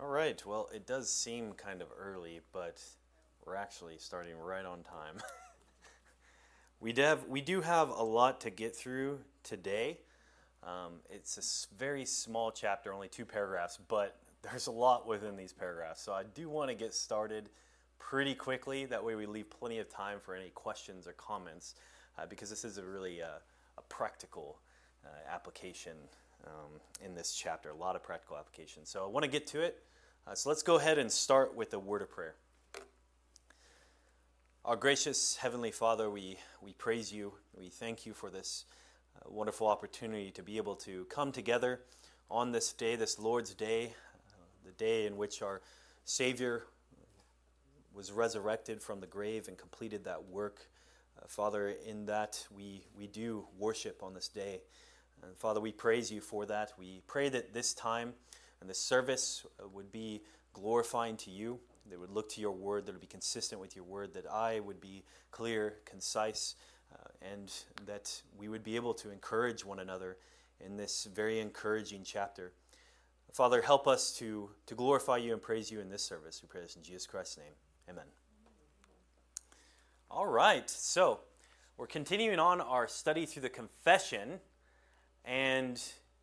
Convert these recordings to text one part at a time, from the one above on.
All right, well, it does seem kind of early, but we're actually starting right on time. We do have a lot to get through today. It's a very small chapter, only 2 paragraphs, but there's a lot within these paragraphs. So I do want to get started pretty quickly. That way we leave plenty of time for any questions or comments, because this is a practical application in this chapter, a lot of practical application. So I want to get to it. So let's go ahead and start with a word of prayer. Our gracious Heavenly Father, we praise you. We thank you for this wonderful opportunity to be able to come together on this day, this Lord's Day, the day in which our Savior was resurrected from the grave and completed that work. Father, in that we do worship on this day. And Father, we praise you for that. We pray that this time and this service would be glorifying to you. That would look to your word, that would be consistent with your word, that I would be clear, concise, and that we would be able to encourage one another in this very encouraging chapter. Father, help us to glorify you and praise you in this service. We pray this in Jesus Christ's name. Amen. All right, so we're continuing on our study through the confession, and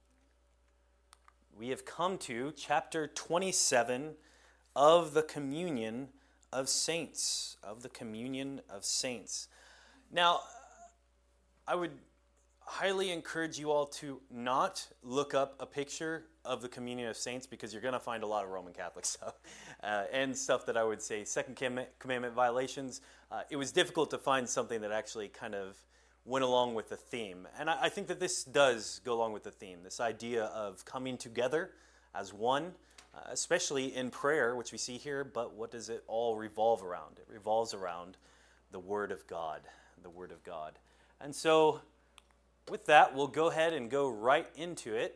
we have come to chapter 27 of the Communion of Saints. Of the Communion of Saints. Now, I would highly encourage you all to not look up a picture of the Communion of Saints, because you're going to find a lot of Roman Catholic stuff and stuff that I would say Second Commandment violations. It was difficult to find something that actually kind of went along with the theme. And I think that this does go along with the theme, this idea of coming together as one, especially in prayer, which we see here, but what does it all revolve around? It revolves around the Word of God, the Word of God. And so, with that, we'll go ahead and go right into it.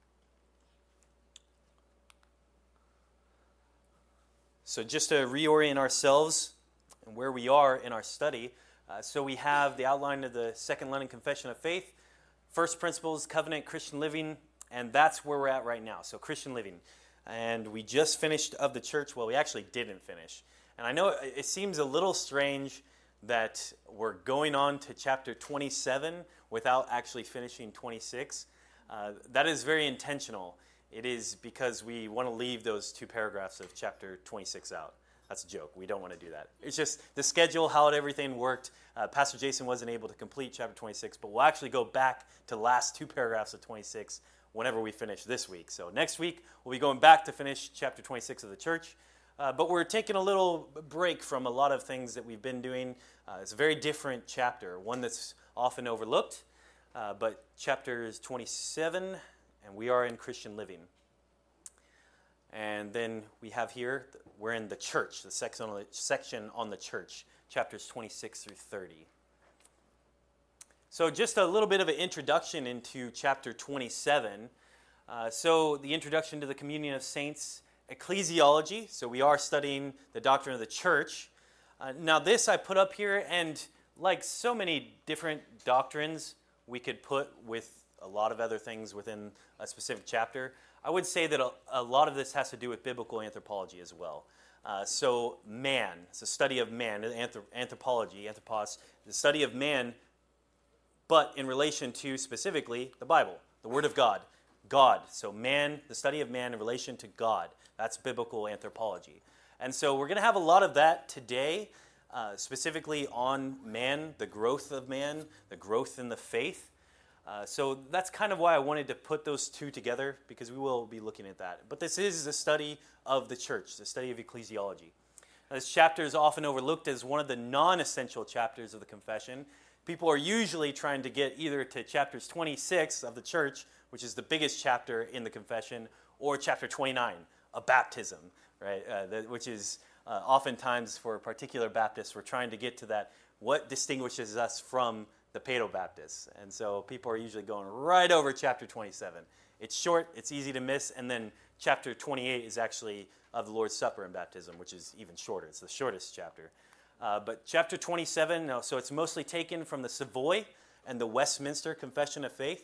So just to reorient ourselves and where we are in our study, so we have the outline of the Second London Confession of Faith, First Principles, Covenant, Christian Living, and that's where we're at right now, so Christian Living. And we just finished of the church. Well, we actually didn't finish. And I know it seems a little strange that we're going on to chapter 27 without actually finishing 26. That is very intentional. It is because we want to leave those 2 paragraphs of chapter 26 out. That's a joke. We don't want to do that. It's just the schedule, how everything worked. Pastor Jason wasn't able to complete chapter 26, but we'll actually go back to the last 2 paragraphs of 26 whenever we finish this week. So next week, we'll be going back to finish chapter 26 of the church. But we're taking a little break from a lot of things that we've been doing. It's a very different chapter, one that's often overlooked. But chapter is 27, and we are in Christian Living. And then we have here, we're in the church, the section on the church, chapters 26 through 30. So just a little bit of an introduction into chapter 27. So the introduction to the Communion of Saints, ecclesiology. So we are studying the doctrine of the church. Now this I put up here, and like so many different doctrines we could put with a lot of other things within a specific chapter, I would say that a lot of this has to do with biblical anthropology as well. So man, it's a study of man, anthropology, anthropos, the study of man, but in relation to specifically the Bible, the Word of God. God, so man, the study of man in relation to God. That's biblical anthropology. And so we're going to have a lot of that today, specifically on man, the growth of man, the growth in the faith. So that's kind of why I wanted to put those 2 together, because we will be looking at that. But this is the study of the church, the study of ecclesiology. Now, this chapter is often overlooked as one of the non-essential chapters of the confession. People are usually trying to get either to chapters 26 of the church, which is the biggest chapter in the confession, or chapter 29, a baptism, right? Which is oftentimes for particular Baptists, we're trying to get to that, what distinguishes us from the Paedo-Baptists. And so people are usually going right over chapter 27. It's short, it's easy to miss, and then chapter 28 is actually of the Lord's Supper and baptism, which is even shorter. It's the shortest chapter. But chapter 27, so it's mostly taken from the Savoy and the Westminster Confession of Faith.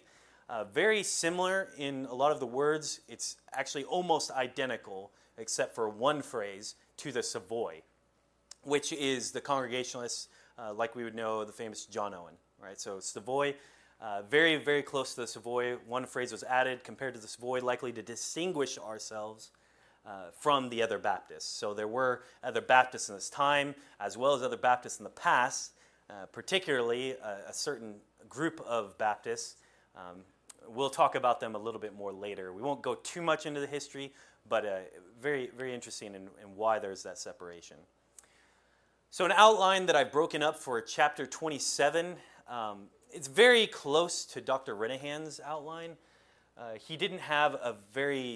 Very similar in a lot of the words. It's actually almost identical, except for one phrase, to the Savoy, which is the Congregationalists, like we would know the famous John Owen. Right? So Savoy, very, very close to the Savoy. One phrase was added compared to the Savoy, likely to distinguish ourselves from the other Baptists. So there were other Baptists in this time, as well as other Baptists in the past, particularly a certain group of Baptists. We'll talk about them a little bit more later. We won't go too much into the history, but very, very interesting in why there's that separation. So an outline that I've broken up for chapter 27, it's very close to Dr. Renehan's outline. He didn't have a very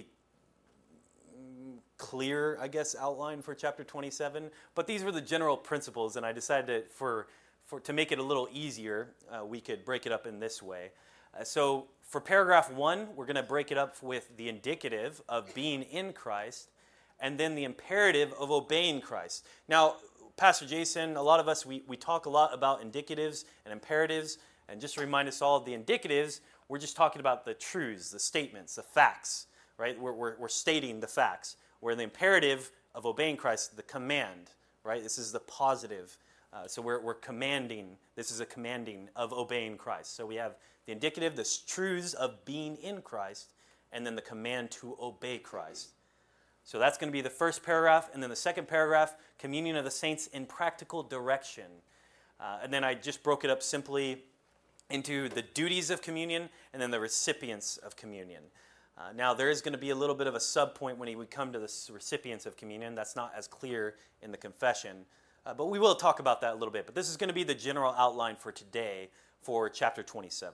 clear, I guess, outline for chapter 27, but these were the general principles, and I decided to make it a little easier, we could break it up in this way. So for paragraph 1, we're going to break it up with the indicative of being in Christ, and then the imperative of obeying Christ. Now, Pastor Jason, a lot of us, we talk a lot about indicatives and imperatives, and just to remind us all, the indicatives, we're just talking about the truths, the statements, the facts, right? We're stating the facts. Where the imperative of obeying Christ, the command, right? This is the positive. So we're commanding. This is a commanding of obeying Christ. So we have the indicative, the truths of being in Christ, and then the command to obey Christ. So that's going to be the first paragraph. And then the second paragraph, communion of the saints in practical direction. And then I just broke it up simply into the duties of communion and then the recipients of communion. Now, there is going to be a little bit of a subpoint when we come to the recipients of communion. That's not as clear in the confession. But we will talk about that a little bit. But this is going to be the general outline for today for chapter 27.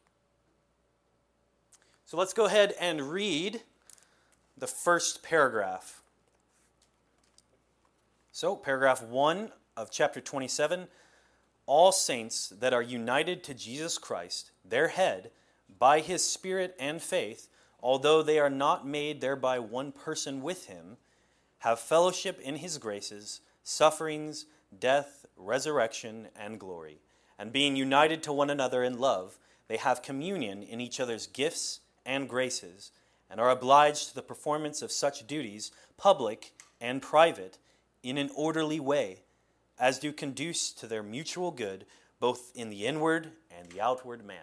So let's go ahead and read the first paragraph. So, paragraph 1 of chapter 27. All saints that are united to Jesus Christ, their head, by his Spirit and faith, although they are not made thereby one person with him, have fellowship in his graces, sufferings, death, resurrection, and glory. And being united to one another in love, they have communion in each other's gifts and graces, and are obliged to the performance of such duties, public and private, in an orderly way, as do conduce to their mutual good, both in the inward and the outward man.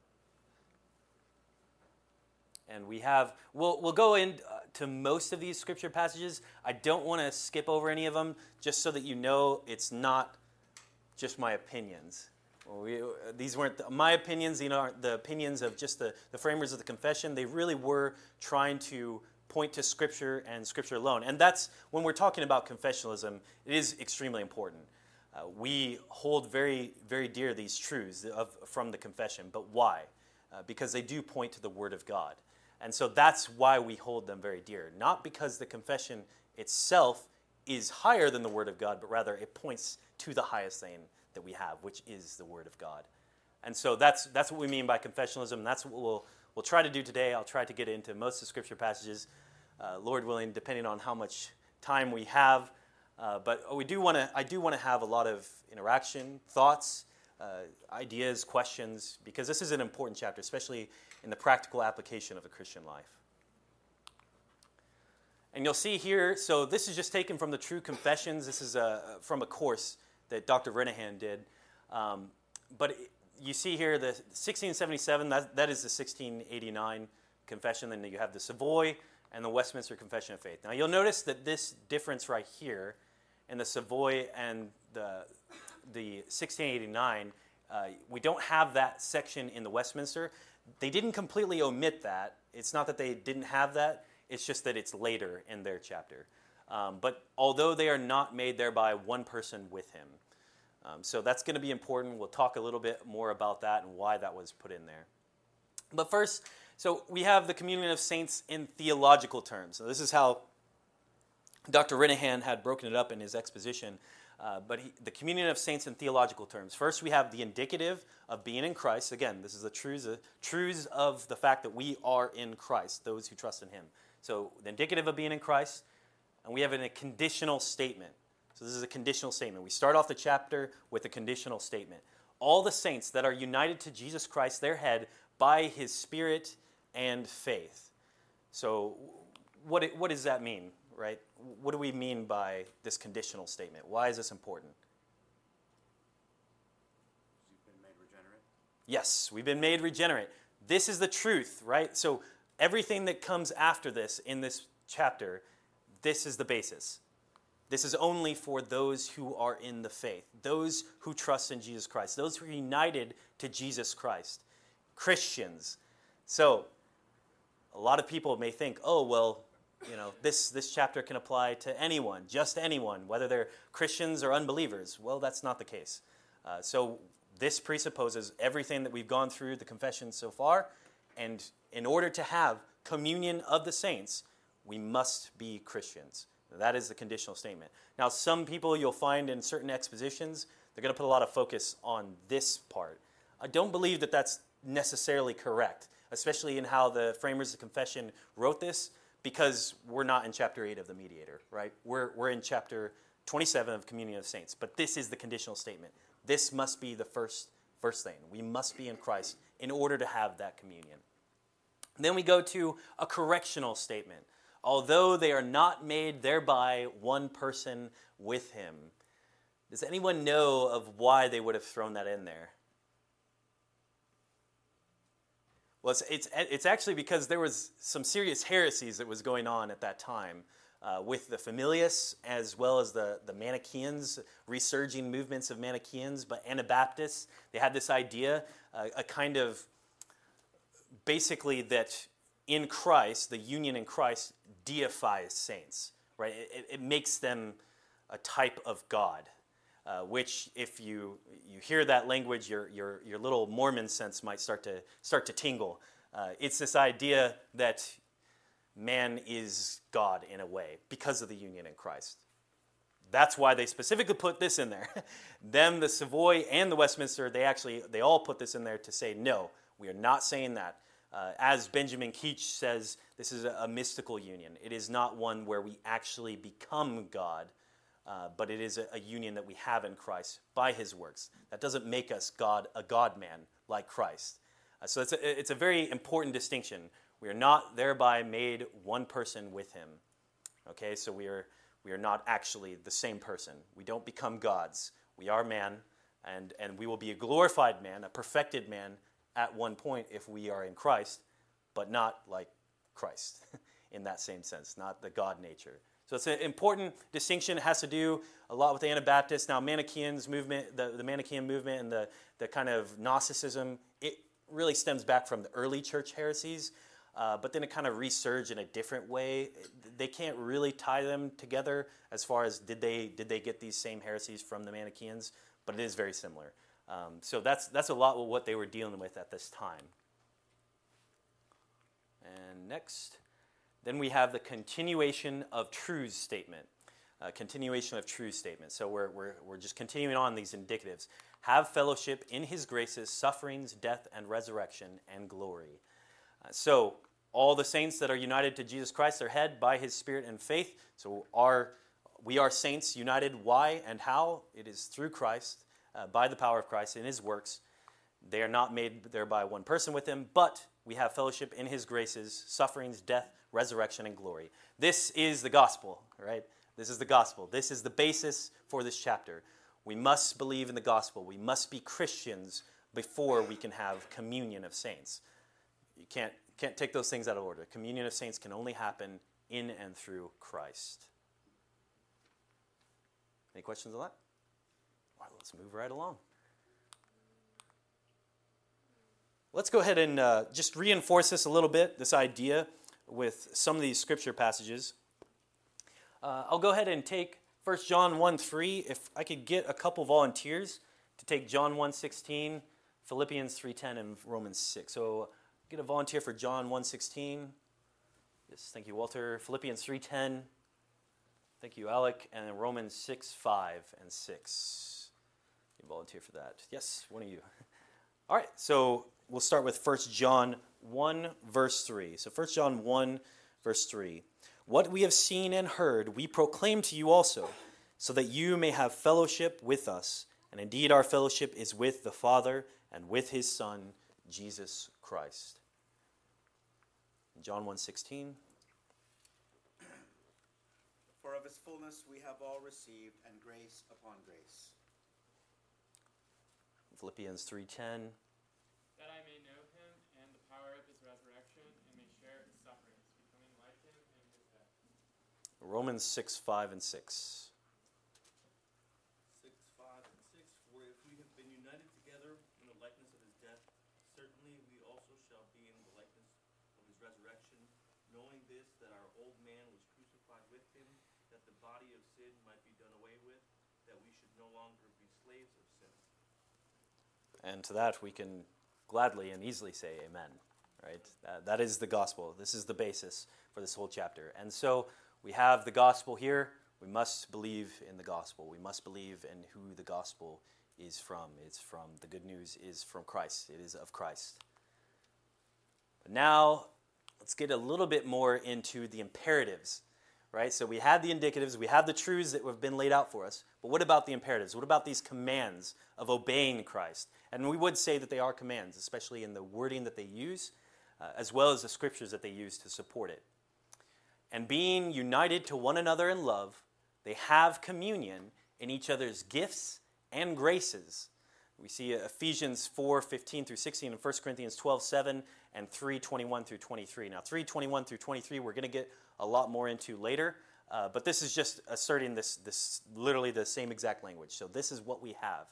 And we'll go into most of these scripture passages. I don't want to skip over any of them, just so that you know it's not just my opinions. These weren't my opinions, the opinions of just the framers of the confession. They really were trying to point to Scripture and Scripture alone. And that's, when we're talking about confessionalism, it is extremely important. We hold very, very dear these truths from the confession. But why? Because they do point to the Word of God. And so that's why we hold them very dear. Not because the confession itself is higher than the Word of God, but rather it points to the highest thing that we have, which is the Word of God. And so that's what we mean by confessionalism. That's what we'll try to do today. I'll try to get into most of the Scripture passages, Lord willing, depending on how much time we have. But I do want to have a lot of interaction, thoughts, ideas, questions, because this is an important chapter, especially in the practical application of the Christian life. And you'll see here, so this is just taken from the True Confessions. This is from a course that Dr. Renehan did. But you see here the 1677, that is the 1689 confession. Then you have the Savoy and the Westminster Confession of Faith. Now you'll notice that this difference right here in the Savoy and the 1689, we don't have that section in the Westminster. They didn't completely omit that. It's not that they didn't have that. It's just that it's later in their chapter. But although they are not made thereby one person with him. So that's going to be important. We'll talk a little bit more about that and why that was put in there. But first, so we have the communion of saints in theological terms. So this is how Dr. Renehan had broken it up in his exposition. The communion of saints in theological terms. First, we have the indicative of being in Christ. Again, this is the truths of the fact that we are in Christ, those who trust in him. So the indicative of being in Christ, and we have a conditional statement. So this is a conditional statement. We start off the chapter with a conditional statement. All the saints that are united to Jesus Christ, their head, by his Spirit and faith. So what does that mean, right? What do we mean by this conditional statement? Why is this important? You've been made regenerate. Yes, we've been made regenerate. This is the truth, right? So everything that comes after this in this chapter, this is the basis. This is only for those who are in the faith, those who trust in Jesus Christ, those who are united to Jesus Christ, Christians. So a lot of people may think, oh, well, this chapter can apply to anyone, just anyone, whether they're Christians or unbelievers. Well, that's not the case. So this presupposes everything that we've gone through the confession so far, and in order to have communion of the saints, we must be Christians. That is the conditional statement. Now, some people you'll find in certain expositions, they're going to put a lot of focus on this part. I don't believe that that's necessarily correct, especially in how the framers of the confession wrote this, because we're not in chapter 8 of the Mediator, right? We're in chapter 27 of Communion of Saints, but this is the conditional statement. This must be the first thing. We must be in Christ in order to have that communion. Then we go to a correctional statement. Although they are not made thereby one person with him. Does anyone know of why they would have thrown that in there? Well, it's actually because there was some serious heresies that was going on at that time with the Familius as well as the Manichaeans, resurging movements of Manichaeans, but Anabaptists. They had this idea, a kind of basically that in Christ, the union in Christ deifies saints, right? It makes them a type of God, which if you hear that language, your little Mormon sense might start to tingle. It's this idea that man is God in a way because of the union in Christ. That's why they specifically put this in there. Them, the Savoy, and the Westminster, they all put this in there to say, no, we are not saying that. As Benjamin Keach says, this is a mystical union. It is not one where we actually become God, but it is a union that we have in Christ by his works. That doesn't make us a God-man like Christ. So it's a very important distinction. We are not thereby made one person with him. Okay, so we are not actually the same person. We don't become gods. We are man, and we will be a glorified man, a perfected man, at one point if we are in Christ, but not like Christ in that same sense, not the God nature. So it's an important distinction. It has to do a lot with the Anabaptists. Now, Manichaeans movement, the Manichaean movement and the kind of Gnosticism, it really stems back from the early church heresies, but then it kind of resurged in a different way. They can't really tie them together as far as did they get these same heresies from the Manichaeans, but it is very similar. So that's a lot of what they were dealing with at this time. And next, then we have the continuation of truths statement. Continuation of truths statement. So we're just continuing on these indicatives. Have fellowship in his graces, sufferings, death, and resurrection, and glory. So all the saints that are united to Jesus Christ are head by his Spirit and faith. So we are saints united. Why and how? It is through Christ. By the power of Christ in his works. They are not made thereby one person with him, but we have fellowship in his graces, sufferings, death, resurrection, and glory. This is the gospel, right? This is the gospel. This is the basis for this chapter. We must believe in the gospel. We must be Christians before we can have communion of saints. You can't take those things out of order. Communion of saints can only happen in and through Christ. Any questions on that? All right, let's move right along. Let's go ahead and just reinforce this a little bit, this idea, with some of these scripture passages. I'll go ahead and take 1 John 1:3. If I could get a couple volunteers to take John 1:16, Philippians 3:10, and Romans 6. So get a volunteer for John 1:16. Yes, thank you, Walter. Philippians 3:10. Thank you, Alec. And then Romans 6:5 and 6. Volunteer for that. Yes, one of you. All right, so we'll start with 1 John 1, verse 3. So 1 John 1, verse 3. What we have seen and heard, we proclaim to you also, so that you may have fellowship with us. And indeed, our fellowship is with the Father and with his Son, Jesus Christ. John 1:16. For of his fullness we have all received, and grace upon grace. Philippians 3:10. That I may know him and the power of his resurrection, and may share his sufferings, becoming like him in his death. Romans 6:5 and 6. 6:5 and 6. For if we have been united together in the likeness of his death, certainly we also shall be in the likeness of his resurrection, knowing this, that our old man was crucified with him, that the body of sin might be done away with, that we should no longer be slaves of sin. And to that we can gladly and easily say amen, right? That is the gospel. This is the basis for this whole chapter. And so we have the gospel here. We must believe in the gospel. We must believe in who the gospel is from. It's from, the good news is from Christ. It is of Christ. But now, let's get a little bit more into the imperatives, right? So we have the indicatives, we have the truths that have been laid out for us, but what about the imperatives? What about these commands of obeying Christ? And we would say that they are commands, especially in the wording that they use, as well as the scriptures that they use to support it. And being united to one another in love, they have communion in each other's gifts and graces. We see Ephesians 4:15 through 16 and 1 Corinthians 12:7 and 3:21 through 23. Now 3:21 through 23 we're going to get a lot more into later, but this is just asserting this literally the same exact language. So this is what we have.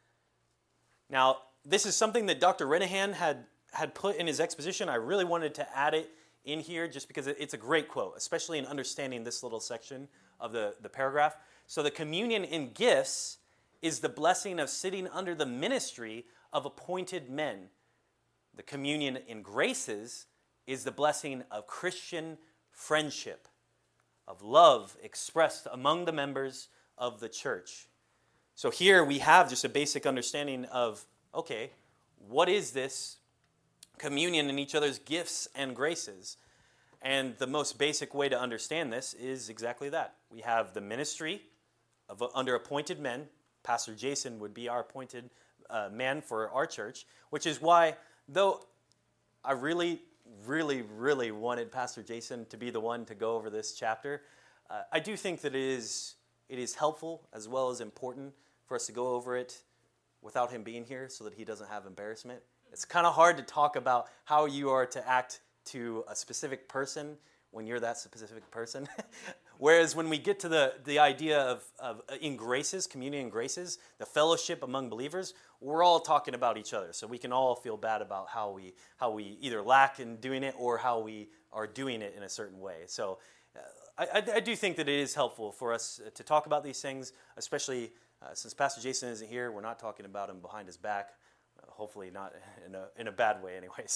Now this is something that Dr. Renahan had put in his exposition. I really wanted to add it in here just because it's a great quote, especially in understanding this little section of the paragraph. So the communion in gifts is the blessing of sitting under the ministry of appointed men. The communion in graces is the blessing of Christian friendship, of love expressed among the members of the church. So here we have just a basic understanding of, okay, what is this communion in each other's gifts and graces? And the most basic way to understand this is exactly that. We have the ministry of under appointed men. Pastor Jason would be our appointed man for our church, which is why, though I really wanted Pastor Jason to be the one to go over this chapter, I do think that it is helpful as well as important for us to go over it without him being here so that he doesn't have embarrassment. It's kind of hard to talk about how you are to act to a specific person when you're that specific person. Whereas when we get to the idea of in graces, communion in graces, the fellowship among believers, we're all talking about each other. So we can all feel bad about how we either lack in doing it or how we are doing it in a certain way. So I do think that it is helpful for us to talk about these things, especially since Pastor Jason isn't here. We're not talking about him behind his back. Hopefully not in a bad way anyways.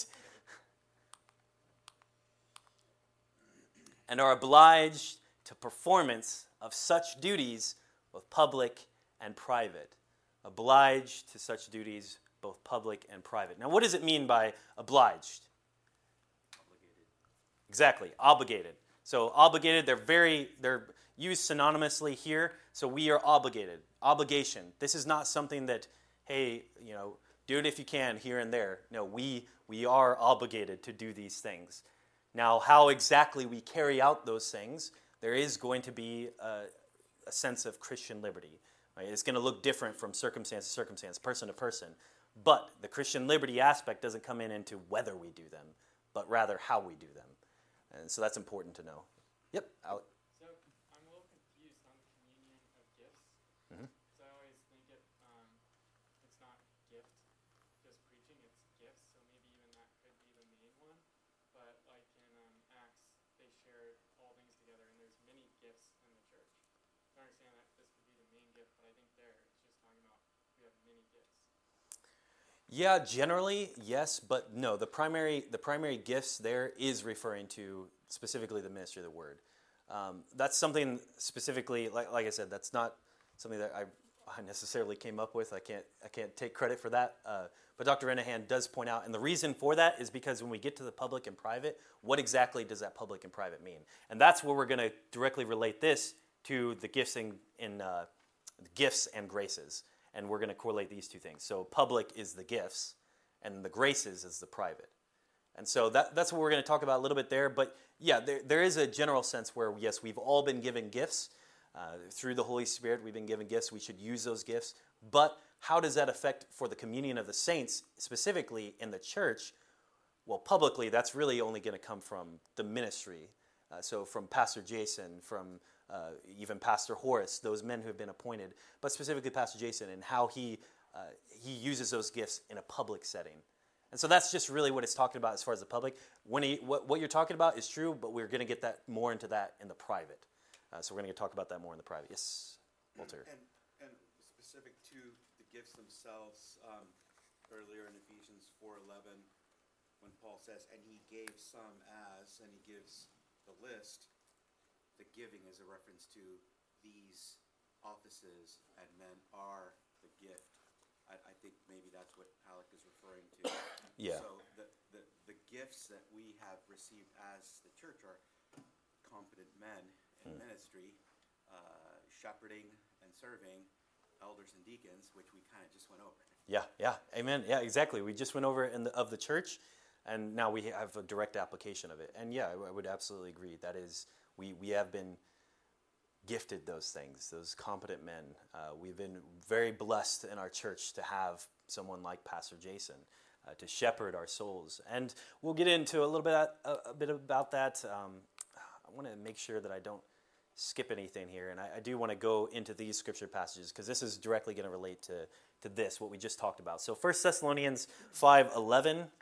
And are obliged to performance of such duties, both public and private. Obliged to such duties, both public and private. Now, what does it mean by obliged? Obligated. Exactly, obligated. So obligated, they're used synonymously here. So we are obligated. Obligation. This is not something that, hey, do it if you can here and there. No, we are obligated to do these things. Now, how exactly we carry out those things, there is going to be a sense of Christian liberty. Right? It's going to look different from circumstance to circumstance, person to person. But the Christian liberty aspect doesn't come into whether we do them, but rather how we do them. And so that's important to know. Yep, Alec. So I'm a little confused on the communion of gifts. Mhm. So I always think it's not gift, just preaching, it's gifts. So maybe even that could be the main one. But like in Acts, they shared all things together, and there's many gifts in the church. So I understand that this could be the main gift, but I think there it's just talking about we have many gifts. Yeah, generally, yes, but no. The primary gifts there is referring to specifically the ministry of the word. That's something specifically, like I said, that's not something that I necessarily came up with. I can't take credit for that. But Dr. Renahan does point out, and the reason for that is because when we get to the public and private, what exactly does that public and private mean? And that's where we're going to directly relate this to the gifts gifts and graces. And we're going to correlate these two things. So public is the gifts, and the graces is the private. And so that's what we're going to talk about a little bit there. But yeah, there is a general sense where, yes, we've all been given gifts. Through the Holy Spirit, we've been given gifts. We should use those gifts. But how does that affect for the communion of the saints, specifically in the church? Well, publicly, that's really only going to come from the ministry. So from Pastor Jason, from even Pastor Horace, those men who have been appointed, but specifically Pastor Jason and how he uses those gifts in a public setting. And so that's just really what it's talking about as far as the public. What you're talking about is true, but we're going to get that more into that in the private. So we're going to talk about that more in the private. Yes, Walter. And specific to the gifts themselves, earlier in Ephesians 4:11, when Paul says, and he gave some as, and he gives the list, the giving is a reference to these offices and men are the gift. I think maybe that's what Halleck is referring to. Yeah. So the gifts that we have received as the church are competent men in ministry, shepherding and serving, elders and deacons, which we kind of just went over. Yeah, amen. Yeah, exactly. We just went over it of the church, and now we have a direct application of it. And yeah, I would absolutely agree. That is, we have been gifted those things, those competent men. We've been very blessed in our church to have someone like Pastor Jason to shepherd our souls. And we'll get into a bit about that. I want to make sure that I don't skip anything here, and I do want to go into these scripture passages because this is directly going to relate to this, what we just talked about. So 1 Thessalonians 5:11. 1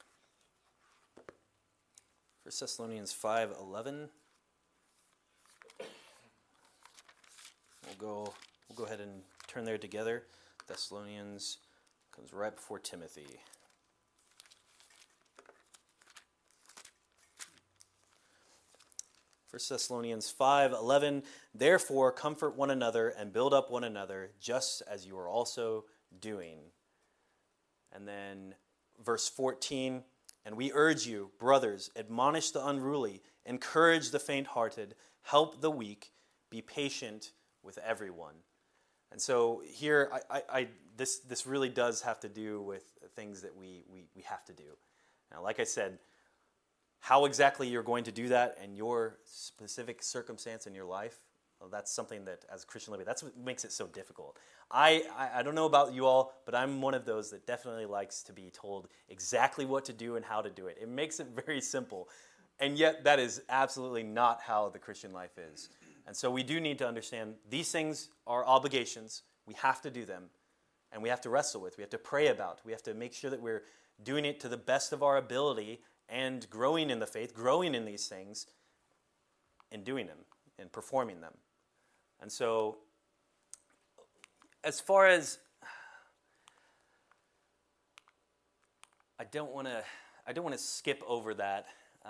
Thessalonians 5:11. We'll go ahead and turn there together. Thessalonians comes right before Timothy. 1 Thessalonians 5:11, therefore comfort one another and build up one another, just as you are also doing. And then verse 14, and we urge you, brothers, admonish the unruly, encourage the faint-hearted, help the weak, be patient with everyone. And so here, this really does have to do with things that we have to do. Now, like I said, how exactly you're going to do that in your specific circumstance in your life, well, that's something that, as a Christian living, that's what makes it so difficult. I don't know about you all, but I'm one of those that definitely likes to be told exactly what to do and how to do it. It makes it very simple. And yet, that is absolutely not how the Christian life is. And so we do need to understand these things are obligations. We have to do them. And we have to wrestle with. We have to pray about. We have to make sure that we're doing it to the best of our ability and growing in the faith, growing in these things, and doing them and performing them. And so, as far as I don't want to skip over that.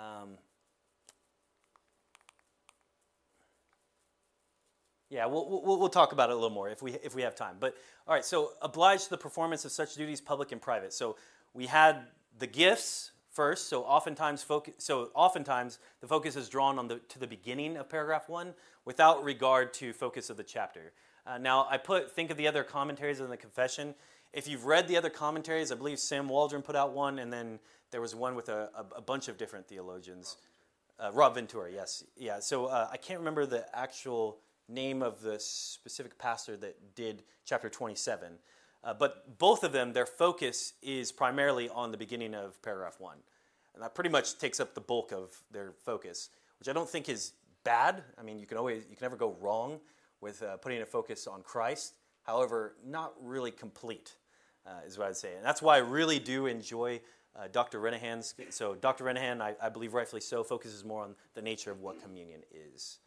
Yeah, we'll talk about it a little more if we have time. But all right, so oblige to the performance of such duties, public and private. So we had the gifts first. So oftentimes the focus is drawn to the beginning of paragraph 1, without regard to focus of the chapter. Now think of the other commentaries in the confession. If you've read the other commentaries, I believe Sam Waldron put out one, and then there was one with a bunch of different theologians. Rob Ventura, yes, yeah. So I can't remember the actual name of the specific pastor that did chapter 27. But both of them, their focus is primarily on the beginning of paragraph 1. And that pretty much takes up the bulk of their focus, which I don't think is bad. I mean, you can never go wrong with putting a focus on Christ. However, not really complete, is what I'd say. And that's why I really do enjoy Dr. Renahan's. So Dr. Renahan, I believe rightfully so, focuses more on the nature of what communion is.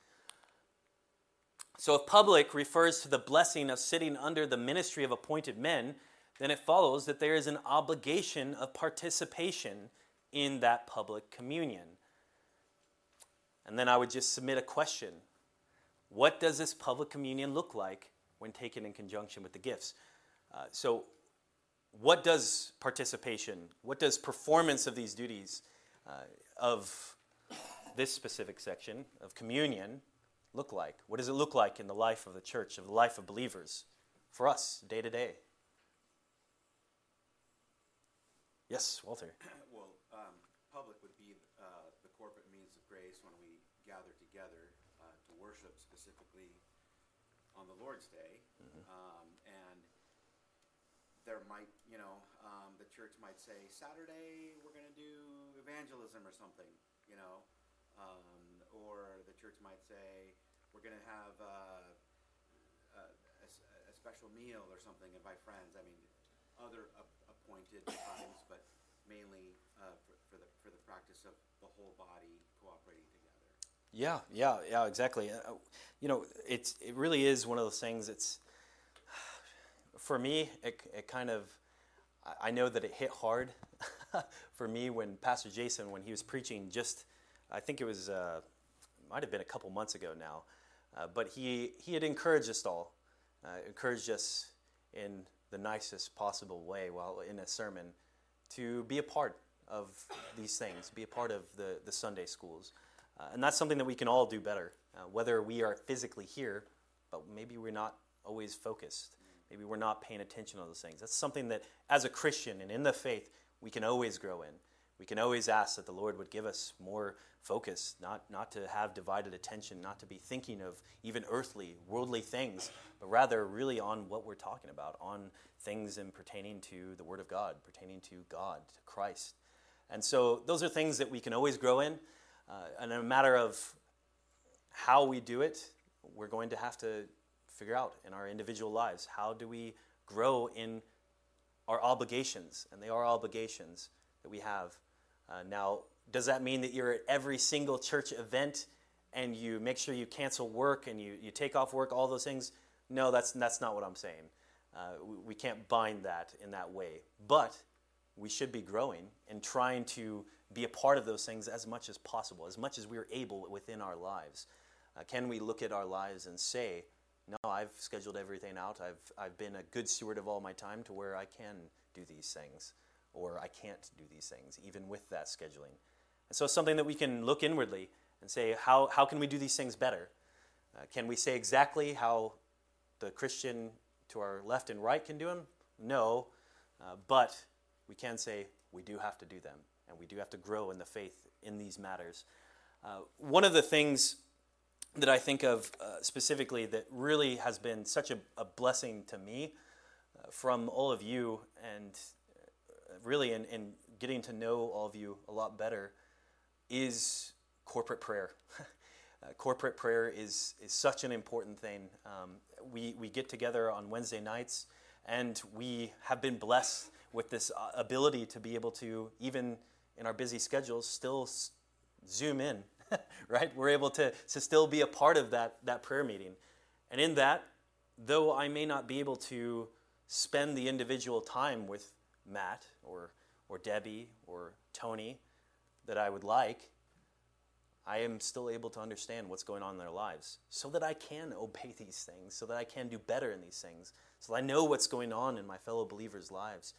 So if public refers to the blessing of sitting under the ministry of appointed men, then it follows that there is an obligation of participation in that public communion. And then I would just submit a question. What does this public communion look like when taken in conjunction with the gifts? So what does participation, what does performance of these duties of this specific section of communion look like? What does it look like in the life of the church, of the life of believers, for us, day to day? Yes, Walter. Well, public would be the corporate means of grace when we gather together to worship, specifically on the Lord's Day. And there might, the church might say, Saturday we're going to do evangelism or something, or the church might say, we're going to have a special meal or something, invite friends. I mean, other appointed times, but mainly for the practice of the whole body cooperating together. Yeah, exactly. It really is one of those things. It's for me. It kind of, I know that it hit hard for me when Pastor Jason, when he was preaching, I think it was might have been a couple months ago now, but he had encouraged us all, encouraged us in the nicest possible way while in a sermon to be a part of these things, be a part of the Sunday schools. And that's something that we can all do better, whether we are physically here, but maybe we're not always focused. Maybe we're not paying attention to those things. That's something that as a Christian and in the faith, we can always grow in. We can always ask that the Lord would give us more focus, not to have divided attention, not to be thinking of even earthly, worldly things, but rather really on what we're talking about, on things in pertaining to the Word of God, pertaining to God, to Christ. And so those are things that we can always grow in. And in a matter of how we do it, we're going to have to figure out in our individual lives, how do we grow in our obligations? And they are obligations that we have. Now, does that mean that you're at every single church event and you make sure you cancel work and you take off work, all those things? No, that's not what I'm saying. We can't bind that in that way. But we should be growing and trying to be a part of those things as much as possible, as much as we're able within our lives. Can we look at our lives and say, no, I've scheduled everything out. I've been a good steward of all my time to where I can do these things, or I can't do these things, even with that scheduling. And so it's something that we can look inwardly and say, how can we do these things better? Can we say exactly how the Christian to our left and right can do them? No, but we can say we do have to do them, and we do have to grow in the faith in these matters. One of the things that I think of specifically that really has been such a blessing to me from all of you, and really in getting to know all of you a lot better, is corporate prayer. Corporate prayer is such an important thing. We get together on Wednesday nights, and we have been blessed with this ability to be able to, even in our busy schedules, still Zoom in, right? We're able to still be a part of that prayer meeting. And in that, though I may not be able to spend the individual time with Matt or Debbie or Tony that I would like, I am still able to understand what's going on in their lives so that I can obey these things, so that I can do better in these things, so that I know what's going on in my fellow believers' lives.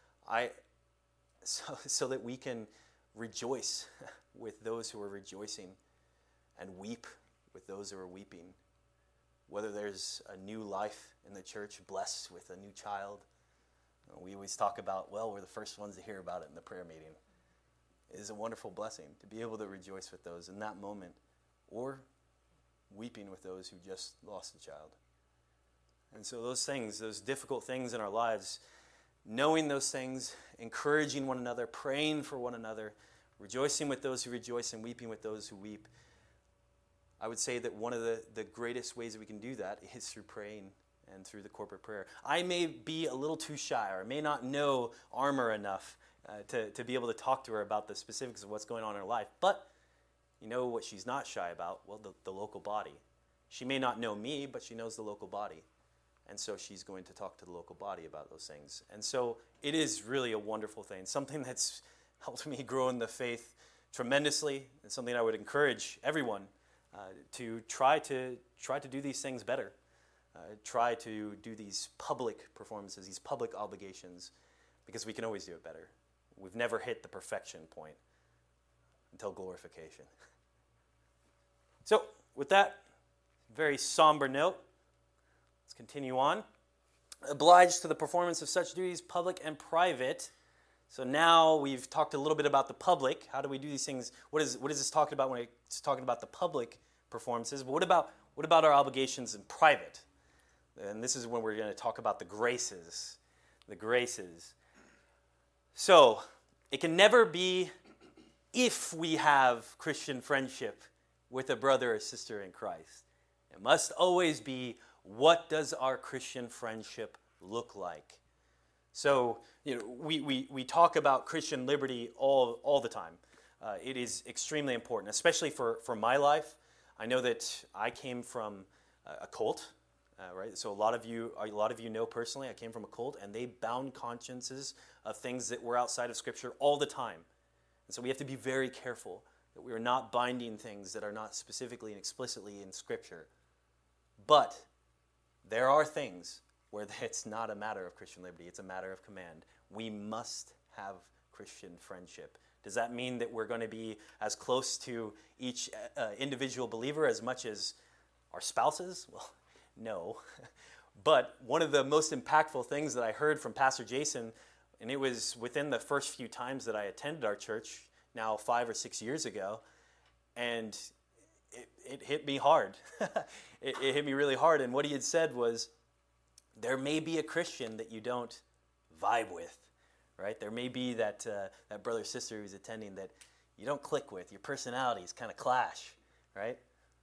So that we can rejoice with those who are rejoicing and weep with those who are weeping. Whether there's a new life in the church, blessed with a new child, we always talk about, well, we're the first ones to hear about it in the prayer meeting. It is a wonderful blessing to be able to rejoice with those in that moment, or weeping with those who just lost a child. And so those things, those difficult things in our lives, knowing those things, encouraging one another, praying for one another, rejoicing with those who rejoice and weeping with those who weep. I would say that one of the greatest ways that we can do that is through praying and through the corporate prayer. I may be a little too shy, or I may not know Armor enough to be able to talk to her about the specifics of what's going on in her life. But you know what she's not shy about? Well, the local body. She may not know me, but she knows the local body. And so she's going to talk to the local body about those things. And so it is really a wonderful thing, something that's helped me grow in the faith tremendously, and something I would encourage everyone to try to do these things better. Try to do these public performances, these public obligations, because we can always do it better. We've never hit the perfection point until glorification. So, with that very somber note, let's continue on. Obliged to the performance of such duties, public and private, So now we've talked a little bit about the public. How do we do these things? What is this talking about when it's talking about the public performances? But what about our obligations in private? And this is when we're going to talk about the graces. The graces. So it can never be if we have Christian friendship with a brother or sister in Christ. It must always be, what does our Christian friendship look like? So, we talk about Christian liberty all the time. It is extremely important, especially for my life. I know that I came from a cult, right? So a lot of you know personally, I came from a cult, and they bound consciences of things that were outside of Scripture all the time. And so we have to be very careful that we are not binding things that are not specifically and explicitly in Scripture. But there are things where it's not a matter of Christian liberty, it's a matter of command. We must have Christian friendship. Does that mean that we're going to be as close to each individual believer as much as our spouses? Well, no. But one of the most impactful things that I heard from Pastor Jason, and it was within the first few times that I attended our church, now 5 or 6 years ago, and it hit me hard. It hit me really hard, and what he had said was, there may be a Christian that you don't vibe with, right? There may be that brother or sister who's attending that you don't click with. Your personalities kind of clash, right?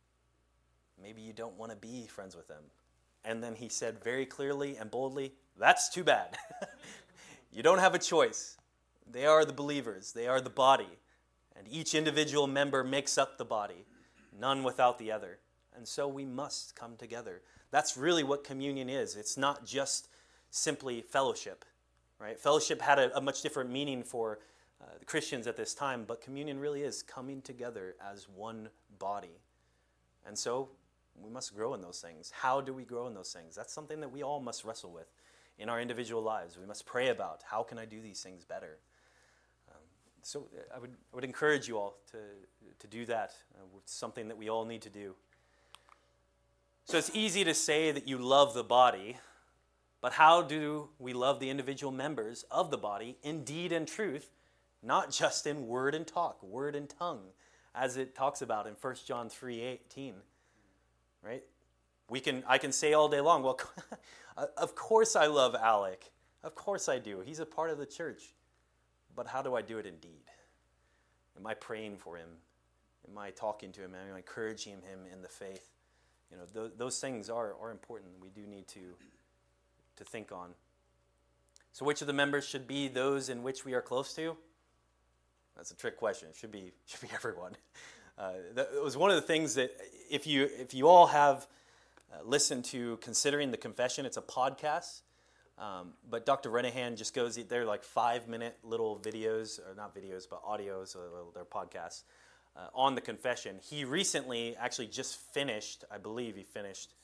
Maybe you don't want to be friends with them. And then he said very clearly and boldly, that's too bad. You don't have a choice. They are the believers. They are the body. And each individual member makes up the body, none without the other. And so we must come together. That's really what communion is. It's not just simply fellowship, right? Fellowship had a much different meaning for the Christians at this time, but communion really is coming together as one body. And so we must grow in those things. How do we grow in those things? That's something that we all must wrestle with in our individual lives. We must pray about, how can I do these things better? So I would encourage you all to do that. It's something that we all need to do. So it's easy to say that you love the body, but how do we love the individual members of the body in deed and truth, not just in word and talk, word and tongue, as it talks about in 1 John 3:18, right? I can say all day long, well, of course I love Alec. Of course I do. He's a part of the church. But how do I do it in deed? Am I praying for him? Am I talking to him? Am I encouraging him in the faith? Those things are important. We do need to think on. So which of the members should be those in which we are close to? That's a trick question. It should be everyone. That was one of the things that if you all have listened to Considering the Confession, it's a podcast. But Dr. Renahan just goes, they're like 5-minute little videos, or not videos, but audios, they're podcasts, on the confession. He recently actually just finished, I believe he finished,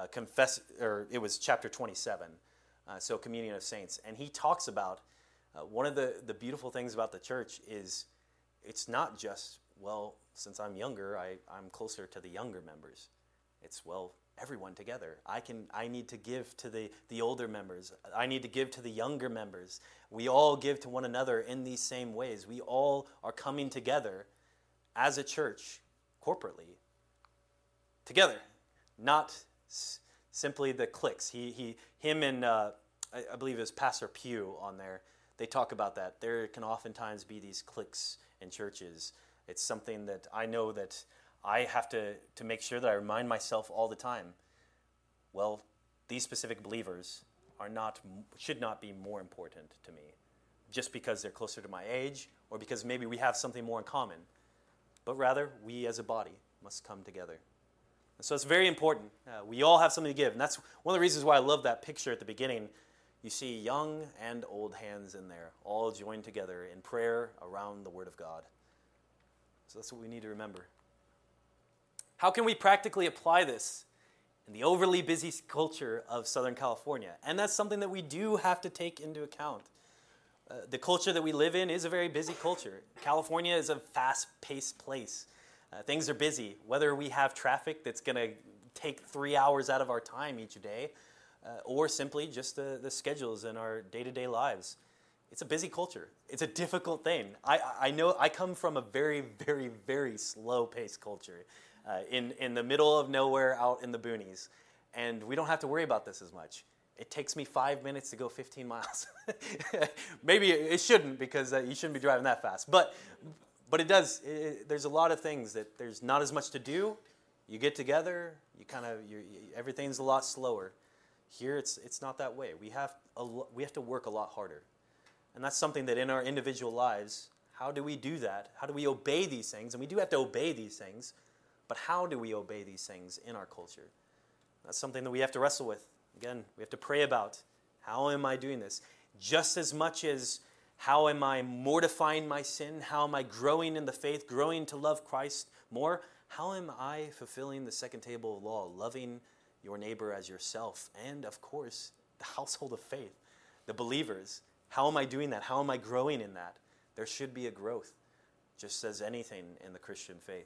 it was chapter 27, so Communion of Saints. And he talks about, one of the beautiful things about the church is it's not just, well, since I'm younger, I'm closer to the younger members. It's, well, everyone together. I need to give to the older members. I need to give to the younger members. We all give to one another in these same ways. We all are coming together as a church, corporately, together, not simply the cliques. Him and I believe it was Pastor Pugh on there, they talk about that. There can oftentimes be these cliques in churches. It's something that I know that I have to make sure that I remind myself all the time. Well, these specific believers should not be more important to me just because they're closer to my age or because maybe we have something more in common. But rather, we as a body must come together. And so it's very important. We all have something to give. And that's one of the reasons why I love that picture at the beginning. You see young and old hands in there, all joined together in prayer around the Word of God. So that's what we need to remember. How can we practically apply this in the overly busy culture of Southern California? And that's something that we do have to take into account. The culture that we live in is a very busy culture. California is a fast-paced place. Things are busy. Whether we have traffic that's going to take 3 hours out of our time each day, or simply just the schedules in our day-to-day lives. It's a busy culture. It's a difficult thing. I know I come from a very, very, very slow-paced culture in the middle of nowhere out in the boonies. And we don't have to worry about this as much. It takes me 5 minutes to go 15 miles. Maybe it shouldn't, because you shouldn't be driving that fast. But it does. There's a lot of things that there's not as much to do. You get together, everything's a lot slower. Here, it's not that way. We have to work a lot harder. And that's something that in our individual lives, how do we do that? How do we obey these things? And we do have to obey these things, but how do we obey these things in our culture? That's something that we have to wrestle with. Again, we have to pray about, how am I doing this? Just as much as how am I mortifying my sin? How am I growing in the faith, growing to love Christ more? How am I fulfilling the second table of law, loving your neighbor as yourself? And, of course, the household of faith, the believers. How am I doing that? How am I growing in that? There should be a growth, just as anything in the Christian faith.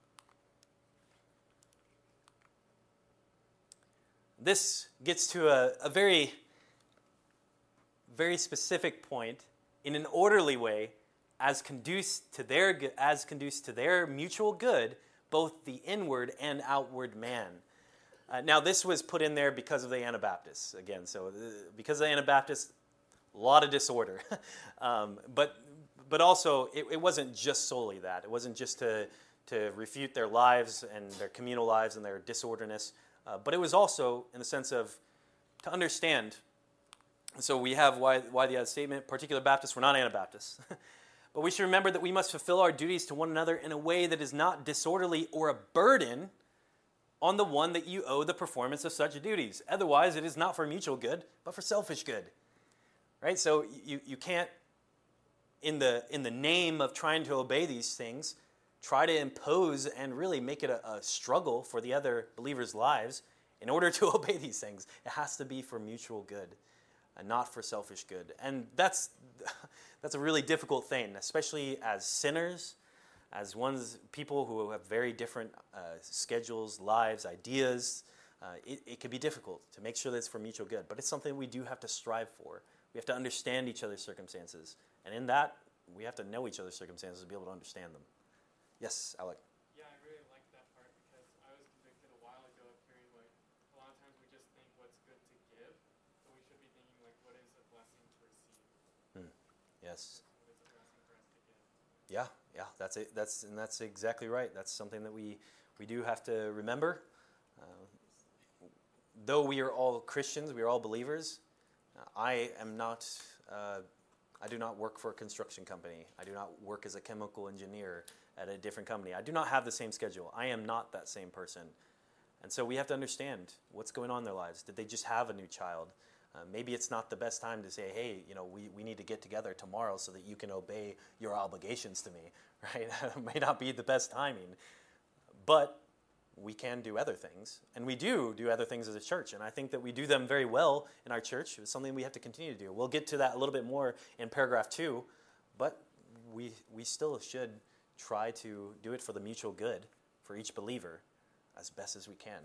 This gets to a very, very specific point in an orderly way, as conduce to their mutual good, both the inward and outward man. Now, this was put in there because of the Anabaptists. Again, so because of the Anabaptists, a lot of disorder. But also, it wasn't just solely that. It wasn't just to refute their lives and their communal lives and their disorderness. But it was also in the sense of to understand. So we have why the statement, particular Baptists, we're not Anabaptists. But we should remember that we must fulfill our duties to one another in a way that is not disorderly or a burden on the one that you owe the performance of such duties. Otherwise, it is not for mutual good, but for selfish good. Right? So you can't, in the name of trying to obey these things, try to impose and really make it a struggle for the other believers' lives in order to obey these things. It has to be for mutual good and not for selfish good. And that's a really difficult thing, especially as sinners, as people who have very different schedules, lives, ideas. It can be difficult to make sure that it's for mutual good, but it's something we do have to strive for. We have to understand each other's circumstances. And in that, we have to know each other's circumstances to be able to understand them. Yes, Alec? Yeah, I really like that part because I was convicted a while ago of hearing, like, a lot of times we just think what's good to give, but we should be thinking, like, what is a blessing to receive? Yes. What is a blessing for us to give? Yeah, that's it. That's exactly right. That's something that we do have to remember. Though we are all Christians, we are all believers, I do not work for a construction company. I do not work as a chemical engineer at a different company. I do not have the same schedule. I am not that same person. And so we have to understand what's going on in their lives. Did they just have a new child? Maybe it's not the best time to say, hey, we need to get together tomorrow so that you can obey your obligations to me, right? It may not be the best timing. But we can do other things, and we do other things as a church, and I think that we do them very well in our church. It's something we have to continue to do. We'll get to that a little bit more in paragraph 2, but we still should try to do it for the mutual good for each believer as best as we can.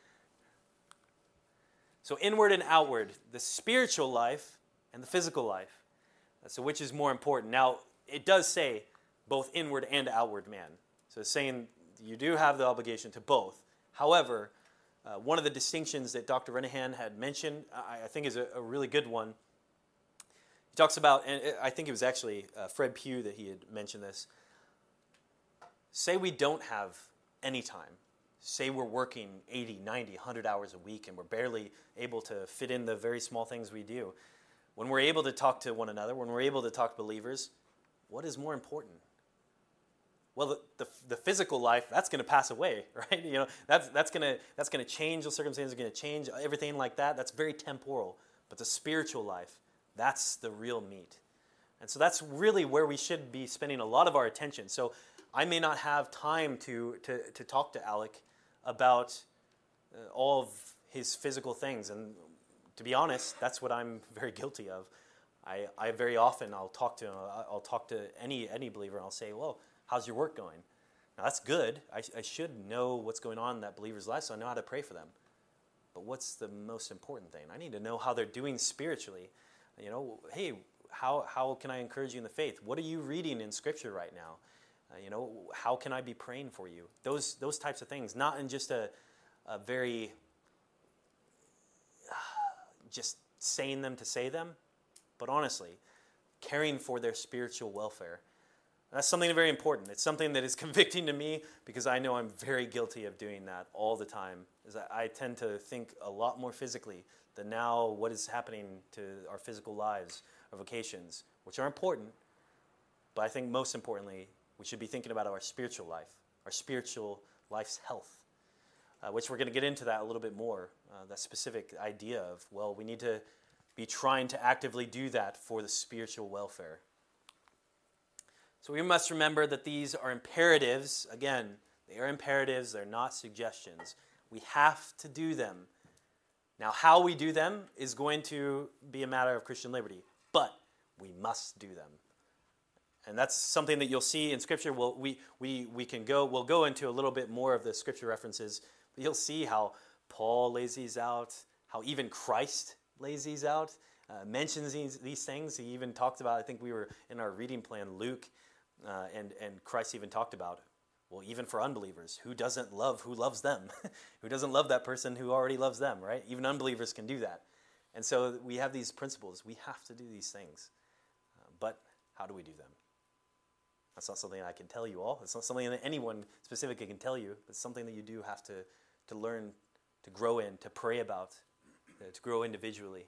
So inward and outward, the spiritual life and the physical life. So which is more important? Now, it does say both inward and outward man. So it's saying you do have the obligation to both. However, one of the distinctions that Dr. Renahan had mentioned, I think is a really good one. He talks about, and I think it was actually Fred Pugh that he had mentioned this. Say we don't have any time. Say we're working 80, 90, 100 hours a week and we're barely able to fit in the very small things we do. When we're able to talk to one another, when we're able to talk to believers, what is more important? Well, the physical life, that's going to pass away, right? That's going to change. The circumstances are going to change. Everything like that. That's very temporal. But the spiritual life, that's the real meat. And so that's really where we should be spending a lot of our attention. So I may not have time to talk to Alec about all of his physical things. And to be honest, that's what I'm very guilty of. I very often, I'll talk to him. I'll talk to any believer, and I'll say, well, how's your work going? Now, that's good. I should know what's going on in that believer's life so I know how to pray for them. But what's the most important thing? I need to know how they're doing spiritually. Hey, how can I encourage you in the faith? What are you reading in Scripture right now? How can I be praying for you? Those types of things, not in just a very just saying them to say them, but honestly, caring for their spiritual welfare. That's something very important. It's something that is convicting to me because I know I'm very guilty of doing that all the time. Is that I tend to think a lot more physically than now what is happening to our physical lives, our vocations, which are important, but I think most importantly, we should be thinking about our spiritual life, our spiritual life's health, which we're going to get into that a little bit more, that specific idea of, well, we need to be trying to actively do that for the spiritual welfare. So we must remember that these are imperatives. Again, they are imperatives. They're not suggestions. We have to do them. Now, how we do them is going to be a matter of Christian liberty, but we must do them. And that's something that you'll see in Scripture. We'll go into a little bit more of the Scripture references, but you'll see how Paul lays these out, how even Christ lays these out, mentions these things. He even talked about, I think we were in our reading plan, Luke, and Christ even talked about, well, even for unbelievers, who doesn't love who loves them? Who doesn't love that person who already loves them, right? Even unbelievers can do that. And so we have these principles. We have to do these things. But how do we do them? That's not something I can tell you all. It's not something that anyone specifically can tell you. It's something that you do have to learn, to grow in, to pray about, to grow individually.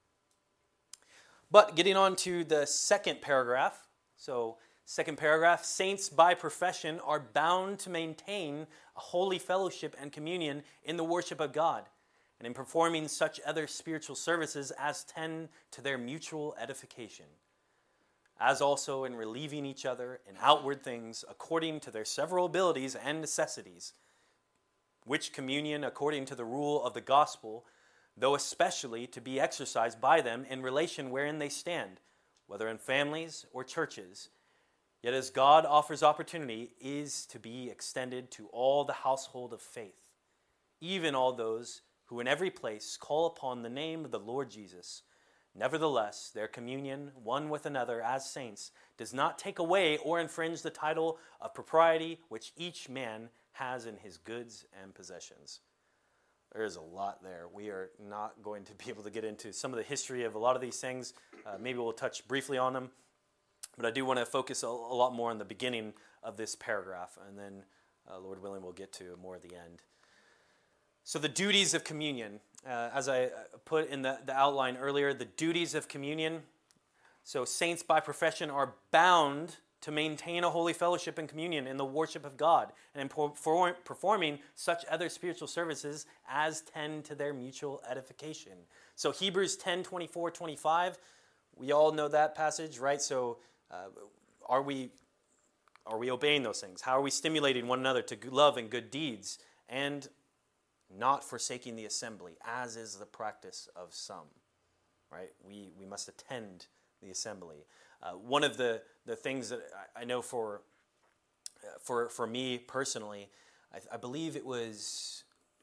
But getting on to the second paragraph. So, second paragraph, saints by profession are bound to maintain a holy fellowship and communion in the worship of God, and in performing such other spiritual services as tend to their mutual edification, as also in relieving each other in outward things according to their several abilities and necessities, which communion according to the rule of the gospel, though especially to be exercised by them in relation wherein they stand, whether in families or churches, yet as God offers opportunity, is to be extended to all the household of faith, even all those who in every place call upon the name of the Lord Jesus. Nevertheless, their communion one with another as saints does not take away or infringe the title of propriety which each man has in his goods and possessions. There is a lot there. We are not going to be able to get into some of the history of a lot of these things. Maybe we'll touch briefly on them. But I do want to focus a lot more on the beginning of this paragraph, and then, Lord willing, we'll get to more at the end. So the duties of communion, as I put in the outline earlier, the duties of communion. So saints by profession are bound to maintain a holy fellowship and communion in the worship of God, and in performing such other spiritual services as tend to their mutual edification. So Hebrews 10:24-25, we all know that passage, right? So are we obeying those things? How are we stimulating one another to love and good deeds, and not forsaking the assembly, as is the practice of some, right? We must attend the assembly. One of the things that I know for me personally, I believe it was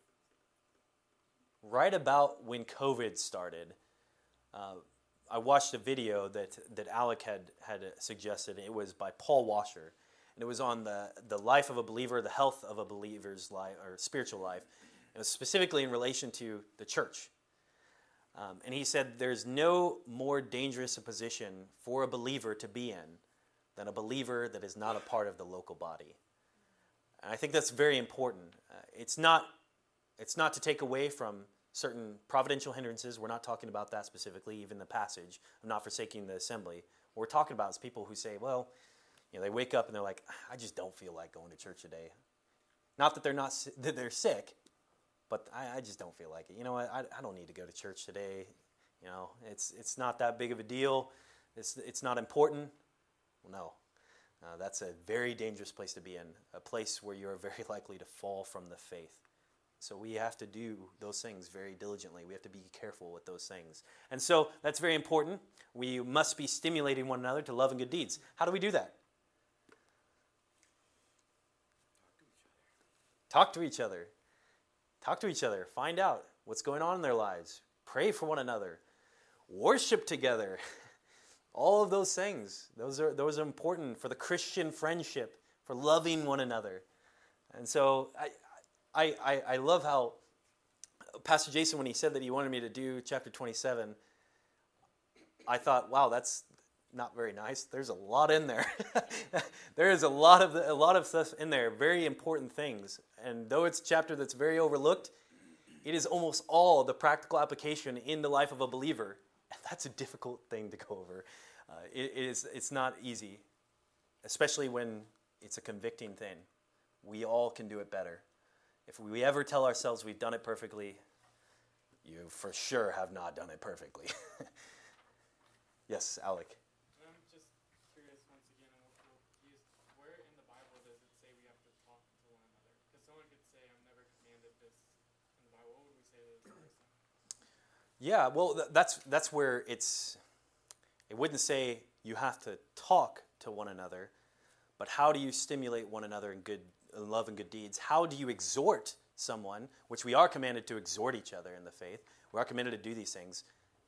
right about when COVID started. I watched a video that Alec had suggested. It was by Paul Washer, and it was on the life of a believer, the health of a believer's life or spiritual life. It was specifically in relation to the church. And he said there's no more dangerous a position for a believer to be in than a believer that is not a part of the local body. And I think that's very important. It's not to take away from certain providential hindrances. We're not talking about that specifically, even the passage of not forsaking the assembly. What we're talking about is people who say, well, they wake up and they're like, I just don't feel like going to church today. Not that they're sick, but I just don't feel like it. You know what? I don't need to go to church today. It's not that big of a deal. It's not important. Well, no. That's a very dangerous place to be in, a place where you're very likely to fall from the faith. So we have to do those things very diligently. We have to be careful with those things. And so that's very important. We must be stimulating one another to love and good deeds. How do we do that? Talk to each other. Talk to each other. Find out what's going on in their lives. Pray for one another. Worship together. All of those things, those are important for the Christian friendship, for loving one another. And so I love how Pastor Jason, when he said that he wanted me to do chapter 27, I thought, wow, that's not very nice. There's a lot in there. There is a lot of stuff in there, very important things. And though it's a chapter that's very overlooked, it is almost all the practical application in the life of a believer. And that's a difficult thing to go over. It's not easy, especially when it's a convicting thing. We all can do it better. If we ever tell ourselves we've done it perfectly, you for sure have not done it perfectly. Yes, Alec. And I'm just curious once again, and we'll use, where in the Bible does it say we have to talk to one another? Because someone could say, I've never commanded this in the Bible. What would we say to this person? Yeah, well, that's where it wouldn't say you have to talk to one another, but how do you stimulate one another in good love and good deeds? How do you exhort someone, which we are commanded to exhort each other in the faith. We are commanded to do these things.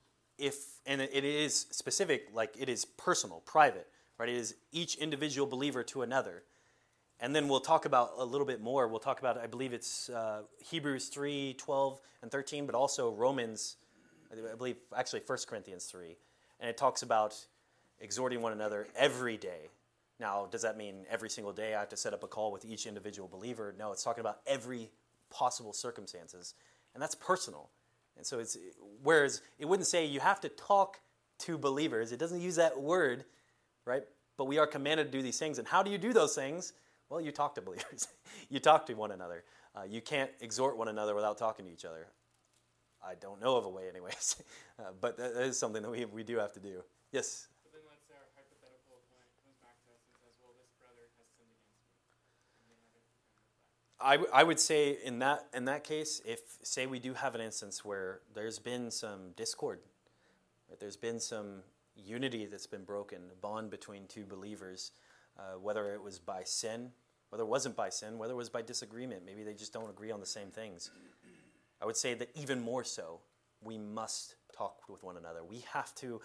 And it is specific, like it is personal, private, right? It is each individual believer to another. And then we'll talk about a little bit more. We'll talk about, I believe it's Hebrews 3, 12, and 13, but also Romans, I believe, actually 1 Corinthians 3. And it talks about exhorting one another every day. Now, does that mean every single day I have to set up a call with each individual believer? No, it's talking about every possible circumstances. And that's personal. And so whereas it wouldn't say you have to talk to believers. It doesn't use that word, right? But we are commanded to do these things. And how do you do those things? Well, you talk to believers. You talk to one another. You can't exhort one another without talking to each other. I don't know of a way anyways. But that is something that we do have to do. Yes? But then let's say our hypothetical opponent comes back to us and says, well, this brother has sinned against me. And they haven't repented of that. I would say in that case, if say we do have an instance where there's been some discord, right? There's been some unity that's been broken, a bond between two believers, whether it was by sin, whether it wasn't by sin, whether it was by disagreement, maybe they just don't agree on the same things. I would say that even more so, we must talk with one another. We have to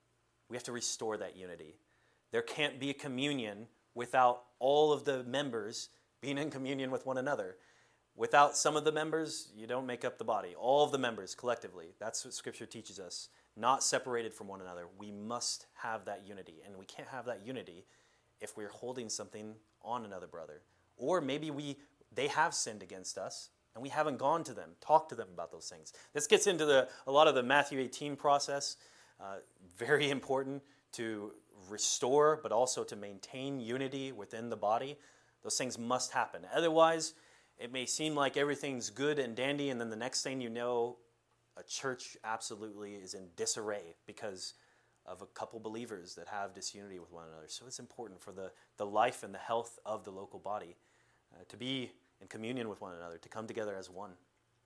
restore that unity. There can't be a communion without all of the members being in communion with one another. Without some of the members, you don't make up the body. All of the members collectively. That's what Scripture teaches us. Not separated from one another. We must have that unity. And we can't have that unity if we're holding something on another brother. Or maybe they have sinned against us, and we haven't gone to them, talked to them about those things. This gets into a lot of the Matthew 18 process. Very important to restore, but also to maintain unity within the body. Those things must happen. Otherwise, it may seem like everything's good and dandy, and then the next thing you know, a church absolutely is in disarray because of a couple believers that have disunity with one another. So it's important for the life and the health of the local body to be in communion with one another, to come together as one.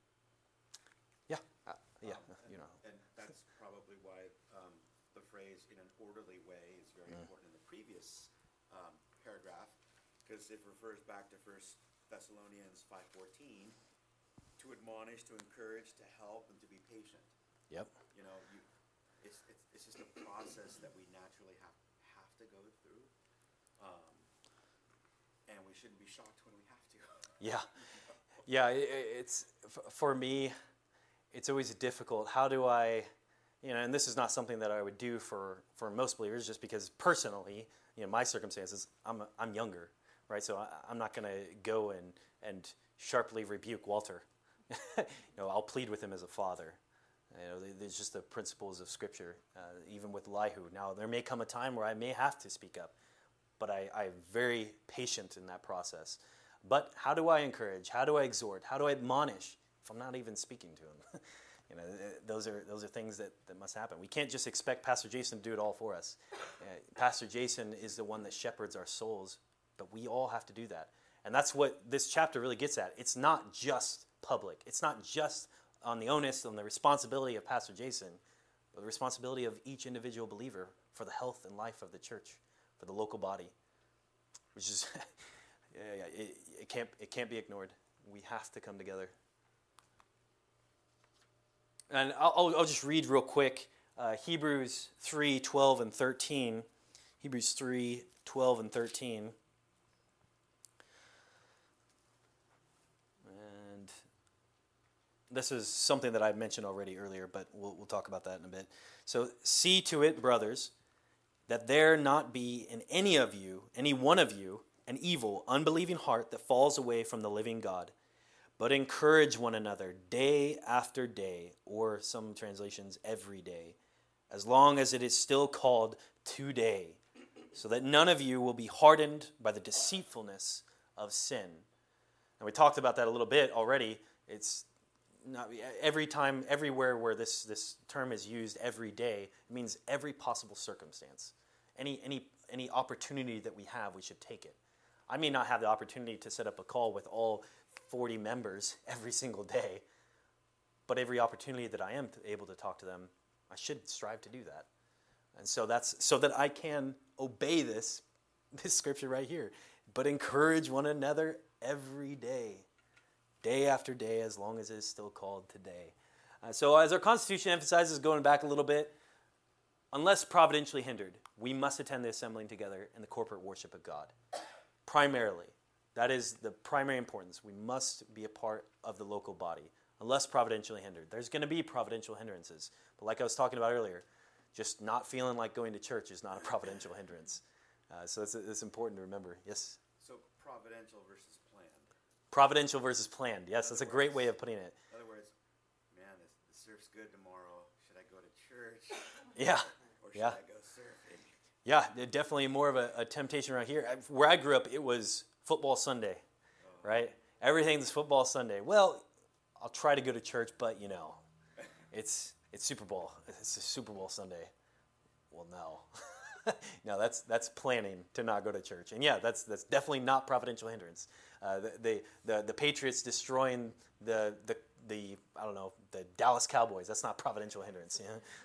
Yeah, And that's probably why the phrase "in an orderly way" is very important in the previous paragraph, because it refers back to 1 Thessalonians 5:14, to admonish, to encourage, to help, and to be patient. Yep. It's just a process that we naturally have to go through, and we shouldn't be shocked when we have to. Yeah. It's for me, it's always difficult. How do I, and this is not something that I would do for most believers, just because personally, my circumstances, I'm younger, right? So I'm not going to go and sharply rebuke Walter. I'll plead with him as a father. There's just the principles of Scripture, even with Elihu. Now, there may come a time where I may have to speak up, but I'm very patient in that process. But how do I encourage? How do I exhort? How do I admonish if I'm not even speaking to him? Those are things that must happen. We can't just expect Pastor Jason to do it all for us. Pastor Jason is the one that shepherds our souls, but we all have to do that. And that's what this chapter really gets at. It's not just public. It's not just on the onus, on the responsibility of Pastor Jason, but the responsibility of each individual believer for the health and life of the church, for the local body, which is, it can't be ignored. We have to come together. And I'll just read real quick Hebrews 3:12 and 13. Hebrews 3:12 and 13. And this is something that I mentioned already earlier, but we'll talk about that in a bit. So, see to it, brothers, that there not be in any one of you, an evil, unbelieving heart that falls away from the living God, but encourage one another day after day, or some translations, every day, as long as it is still called today, so that none of you will be hardened by the deceitfulness of sin. And we talked about that a little bit already. It's not every time, everywhere where this term is used, every day, it means every possible circumstance. Any opportunity that we have, we should take it. I may not have the opportunity to set up a call with all 40 members every single day, but every opportunity that I am able to talk to them, I should strive to do that. And so that's so that I can obey this scripture right here. But encourage one another every day, day after day, as long as it is still called today. So as our Constitution emphasizes, going back a little bit, unless providentially hindered, we must attend the assembling together and the corporate worship of God. Primarily. That is the primary importance. We must be a part of the local body, unless providentially hindered. There's going to be providential hindrances. But like I was talking about earlier, just not feeling like going to church is not a providential hindrance. So it's important to remember. Yes? So providential versus planned. Providential versus planned. Yes, that's a great way of putting it. In other words, man, the surf's good tomorrow. Should I go to church? Yeah. Or should I go surfing? Yeah, definitely more of a temptation around here. Where I grew up, it was football Sunday, right? Everything's football Sunday. Well, I'll try to go to church, but it's Super Bowl. It's a Super Bowl Sunday. Well, no. No, that's planning to not go to church. And yeah, that's definitely not providential hindrance. The Patriots destroying the I don't know, the Dallas Cowboys, that's not providential hindrance.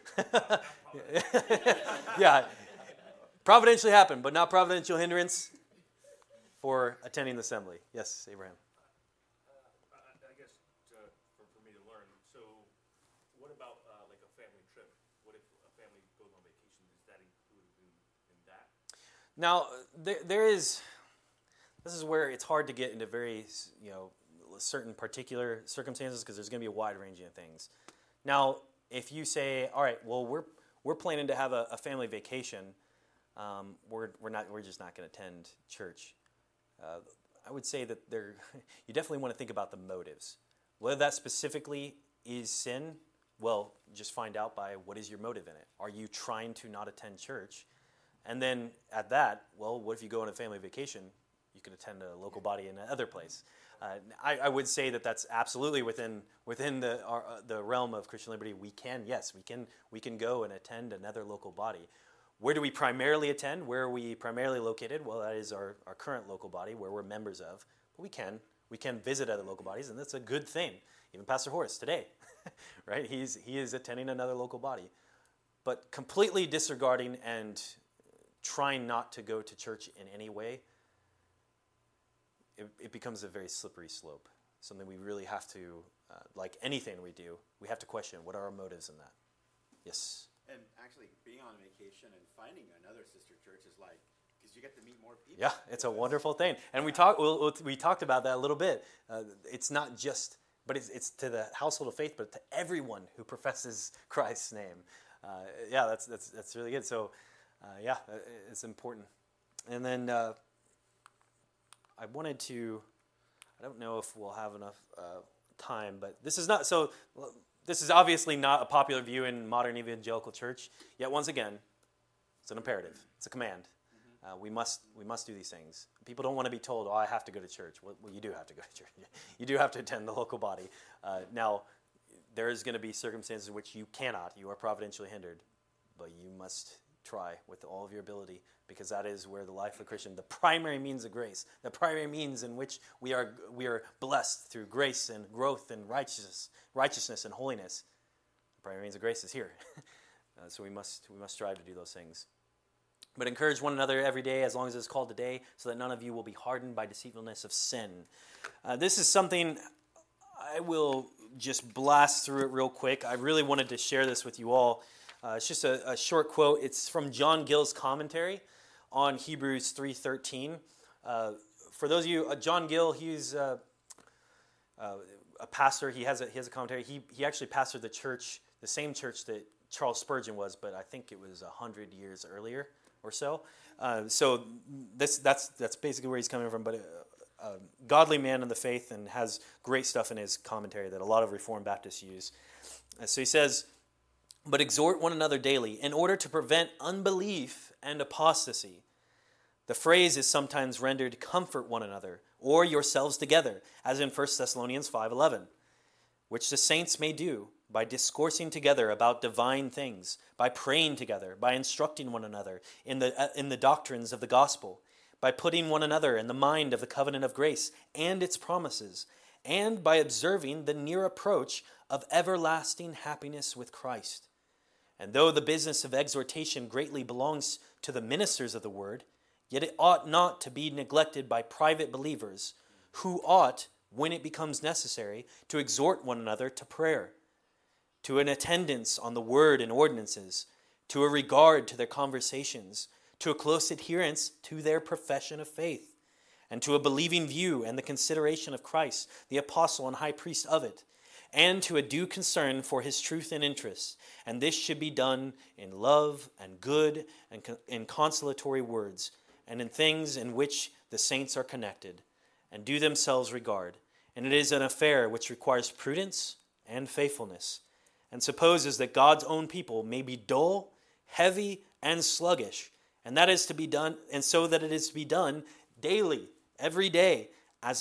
Yeah. Providentially happened, but not providential hindrance for attending the assembly. Yes, Abraham. I guess for me to learn. So, what about like a family trip? What if a family goes on vacation? Is that included in that? Now, there is. This is where it's hard to get into very certain particular circumstances because there's going to be a wide range of things. Now, if you say, all right, well, we're planning to have a family vacation. We're just not going to attend church. I would say that you definitely want to think about the motives. Whether that specifically is sin, well, just find out by what is your motive in it. Are you trying to not attend church? And then at that, well, what if you go on a family vacation? You could attend a local body in another place. I would say that that's absolutely within the realm of Christian liberty. We can go and attend another local body. Where do we primarily attend? Where are we primarily located? Well, that is our current local body where we're members of. But we can visit other local bodies, and that's a good thing. Even Pastor Horace today, right? He is attending another local body. But completely disregarding and trying not to go to church in any way, it becomes a very slippery slope. Something we really have to, like anything we do, we have to question what are our motives in that. Yes? And actually, being on vacation and finding another sister church is like, because you get to meet more people. Yeah, it's a wonderful thing. And we talked about that a little bit. It's not just, but it's to the household of faith, but to everyone who professes Christ's name. Yeah, that's really good. So, yeah, it's important. And then I wanted to, I don't know if we'll have enough time, but this is obviously not a popular view in modern evangelical church. Yet once again, it's an imperative. It's a command. We must do these things. People don't want to be told, "Oh, I have to go to church." Well, you do have to go to church. You do have to attend the local body. Now, there is going to be circumstances in which you cannot. You are providentially hindered, but you must try with all of your ability, because that is where the life of a Christian, the primary means of grace, the primary means in which we are blessed through grace and growth and righteousness and holiness. The primary means of grace is here. So we must strive to do those things. But encourage one another every day, as long as it's called today, so that none of you will be hardened by deceitfulness of sin. This is something I will just blast through it real quick. I really wanted to share this with you all. It's just a short quote. It's from John Gill's commentary on Hebrews 3:13. For those of you, John Gill, he's a pastor. He has a commentary. He actually pastored the church, the same church that Charles Spurgeon was, but I think it was 100 years earlier or so. So that's basically where he's coming from. But a godly man in the faith and has great stuff in his commentary that a lot of Reformed Baptists use. So he says, "But exhort one another daily in order to prevent unbelief and apostasy." The phrase is sometimes rendered "comfort one another," or "yourselves together," as in 1 Thessalonians 5:11, which the saints may do by discoursing together about divine things, by praying together, by instructing one another in the doctrines of the gospel, by putting one another in the mind of the covenant of grace and its promises, and by observing the near approach of everlasting happiness with Christ. And though the business of exhortation greatly belongs to the ministers of the word, yet it ought not to be neglected by private believers, who ought, when it becomes necessary, to exhort one another to prayer, to an attendance on the word and ordinances, to a regard to their conversations, to a close adherence to their profession of faith, and to a believing view and the consideration of Christ, the apostle and high priest of it, and to a due concern for his truth and interests. And this should be done in love and good and in consolatory words, and in things in which the saints are connected, and do themselves regard. And it is an affair which requires prudence and faithfulness, and supposes that God's own people may be dull, heavy, and sluggish, and that is to be done, and so that it is to be done daily, every day, as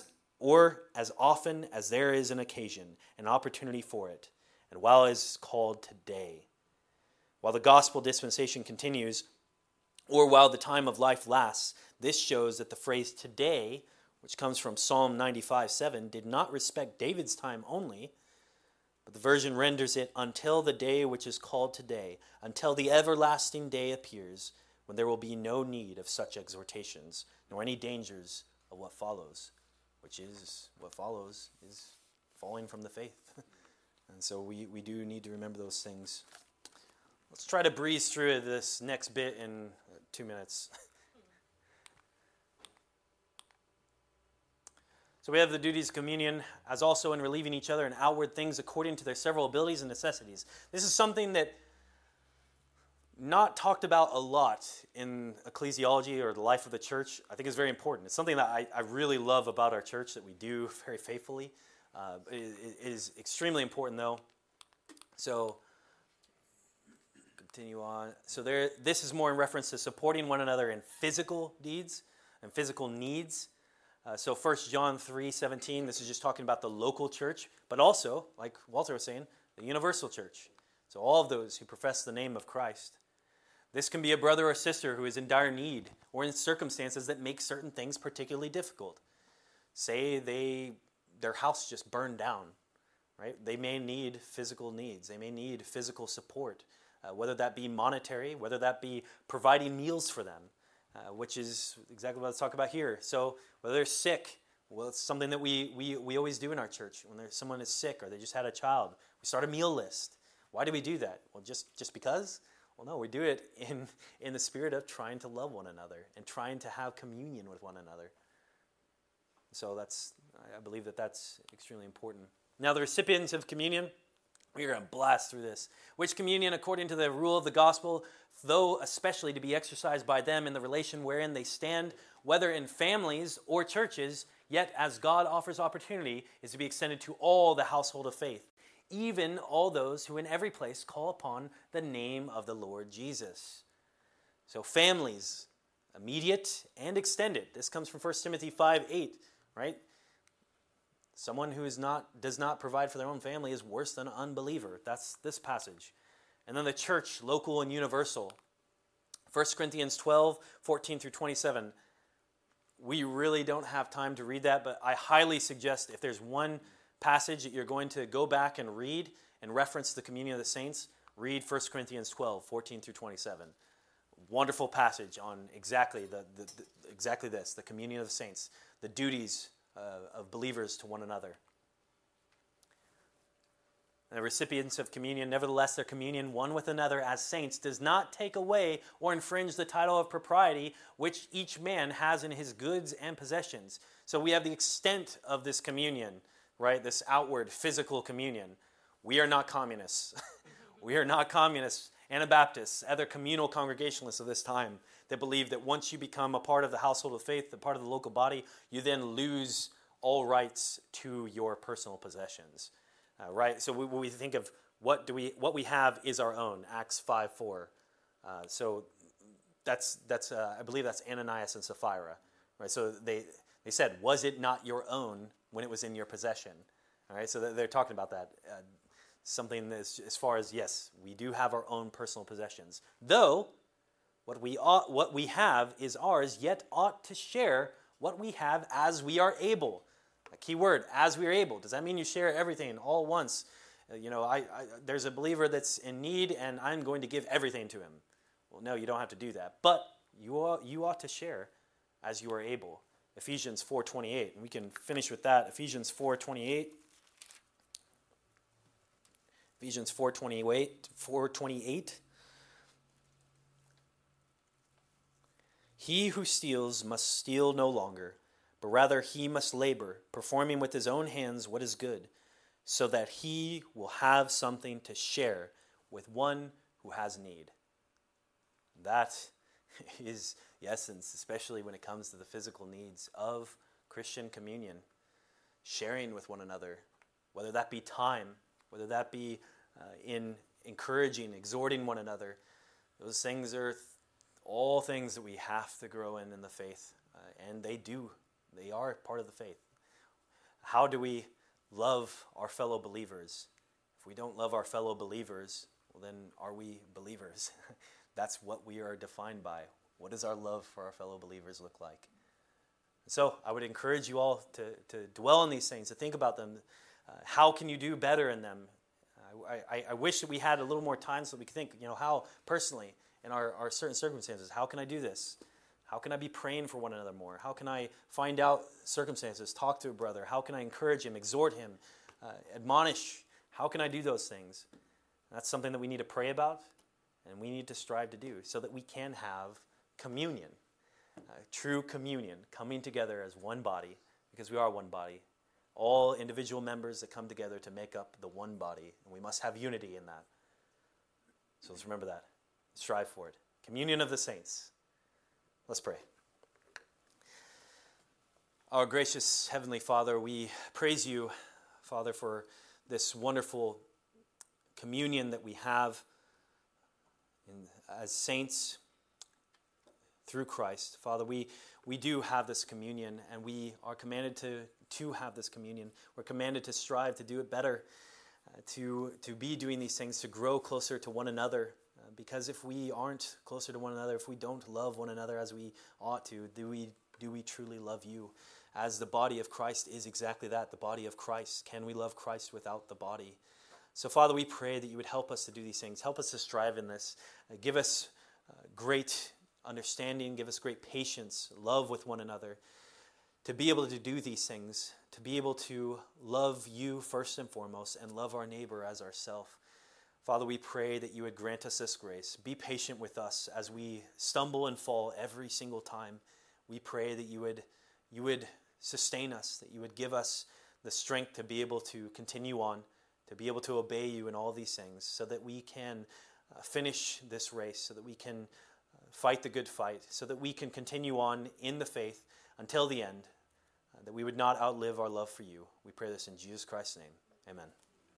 often as there is an occasion, an opportunity for it, and while it is called today. While the gospel dispensation continues, or while the time of life lasts, this shows that the phrase "today," which comes from Psalm 95:7, did not respect David's time only, but the version renders it "until the day which is called today, until the everlasting day appears, when there will be no need of such exhortations, nor any dangers of what follows," which is, what follows is falling from the faith. And so we do need to remember those things. Let's try to breeze through this next bit in 2 minutes. So we have the duties of communion, as also in relieving each other in outward things according to their several abilities and necessities. This is something that not talked about a lot in ecclesiology or the life of the church. I think is very important. It's something that I really love about our church that we do very faithfully. It is extremely important, though. So continue on. So this is more in reference to supporting one another in physical deeds and physical needs. So 1 John 3:17, this is just talking about the local church, but also, like Walter was saying, the universal church. So all of those who profess the name of Christ. This can be a brother or sister who is in dire need or in circumstances that make certain things particularly difficult. Say their house just burned down, right? They may need physical needs. They may need physical support, whether that be monetary, whether that be providing meals for them, which is exactly what let's talk about here. So whether they're sick, well, it's something that we always do in our church. When someone is sick or they just had a child, we start a meal list. Why do we do that? Well, just because? Well, no, we do it in the spirit of trying to love one another and trying to have communion with one another. So I believe that's extremely important. Now, the recipients of communion, we're going to blast through this. Which communion, according to the rule of the gospel, though especially to be exercised by them in the relation wherein they stand, whether in families or churches, yet as God offers opportunity, is to be extended to all the household of faith, even all those who in every place call upon the name of the Lord Jesus. So families, immediate and extended. This comes from 1 Timothy 5:8, right? Someone who does not provide for their own family is worse than an unbeliever. That's this passage. And then the church, local and universal. 1 Corinthians 12:14 through 27. We really don't have time to read that, but I highly suggest if there's one passage that you're going to go back and read and reference the communion of the saints, read 1 Corinthians 12:14 through 27. Wonderful passage on exactly exactly this, the communion of the saints, the duties of believers to one another. and the recipients of communion. Nevertheless, their communion one with another as saints does not take away or infringe the title of propriety which each man has in his goods and possessions. So we have the extent of this communion, right? This outward physical communion. We are not communists. We are not communists, Anabaptists, other communal congregationalists of this time that believe that once you become a part of the household of faith, a part of the local body, you then lose all rights to your personal possessions. Right? So we think of what we have is our own, Acts 5:4. So that's I believe that's Ananias and Sapphira. Right? So they said, was it not your own when it was in your possession? All right, so they're talking about that. Something as far as, yes, we do have our own personal possessions. Though, what we have is ours, yet ought to share what we have as we are able. A key word, as we are able. Does that mean you share everything all at once? There's a believer that's in need, and I'm going to give everything to him. Well, no, you don't have to do that. But you ought to share as you are able. Ephesians 4:28, and we can finish with that. Ephesians 4:28. Ephesians 4:28. He who steals must steal no longer, but rather he must labor, performing with his own hands what is good, so that he will have something to share with one who has need. That is the essence, especially when it comes to the physical needs of Christian communion. Sharing with one another, whether that be time, whether that be in encouraging, exhorting one another. Those things are all things that we have to grow in the faith. And they do. They are part of the faith. How do we love our fellow believers? If we don't love our fellow believers, well, then are we believers? That's what we are defined by. What does our love for our fellow believers look like? So I would encourage you all to dwell on these things, to think about them. How can you do better in them? I wish that we had a little more time so we could think, how personally, in our certain circumstances, how can I do this? How can I be praying for one another more? How can I find out circumstances, talk to a brother? How can I encourage him, exhort him, admonish? How can I do those things? That's something that we need to pray about and we need to strive to do so that we can have communion, true communion, coming together as one body, because we are one body. All individual members that come together to make up the one body, and we must have unity in that. So let's remember that. Strive for it. Communion of the saints. Let's pray. Our gracious Heavenly Father, we praise you, Father, for this wonderful communion that we have as saints through Christ. Father, we do have this communion, and we are commanded to have this communion. We're commanded to strive to do it better, to be doing these things, to grow closer to one another. Because if we aren't closer to one another, if we don't love one another as we ought to, do we truly love you? As the body of Christ is exactly that, the body of Christ. Can we love Christ without the body? So, Father, we pray that you would help us to do these things. Help us to strive in this. Give us great understanding. Give us great patience, love with one another. To be able to do these things, to be able to love you first and foremost and love our neighbor as ourself. Father, we pray that you would grant us this grace. Be patient with us as we stumble and fall every single time. We pray that you would sustain us, that you would give us the strength to be able to continue on, to be able to obey you in all these things, so that we can finish this race, so that we can fight the good fight, so that we can continue on in the faith until the end, that we would not outlive our love for you. We pray this in Jesus Christ's name. Amen.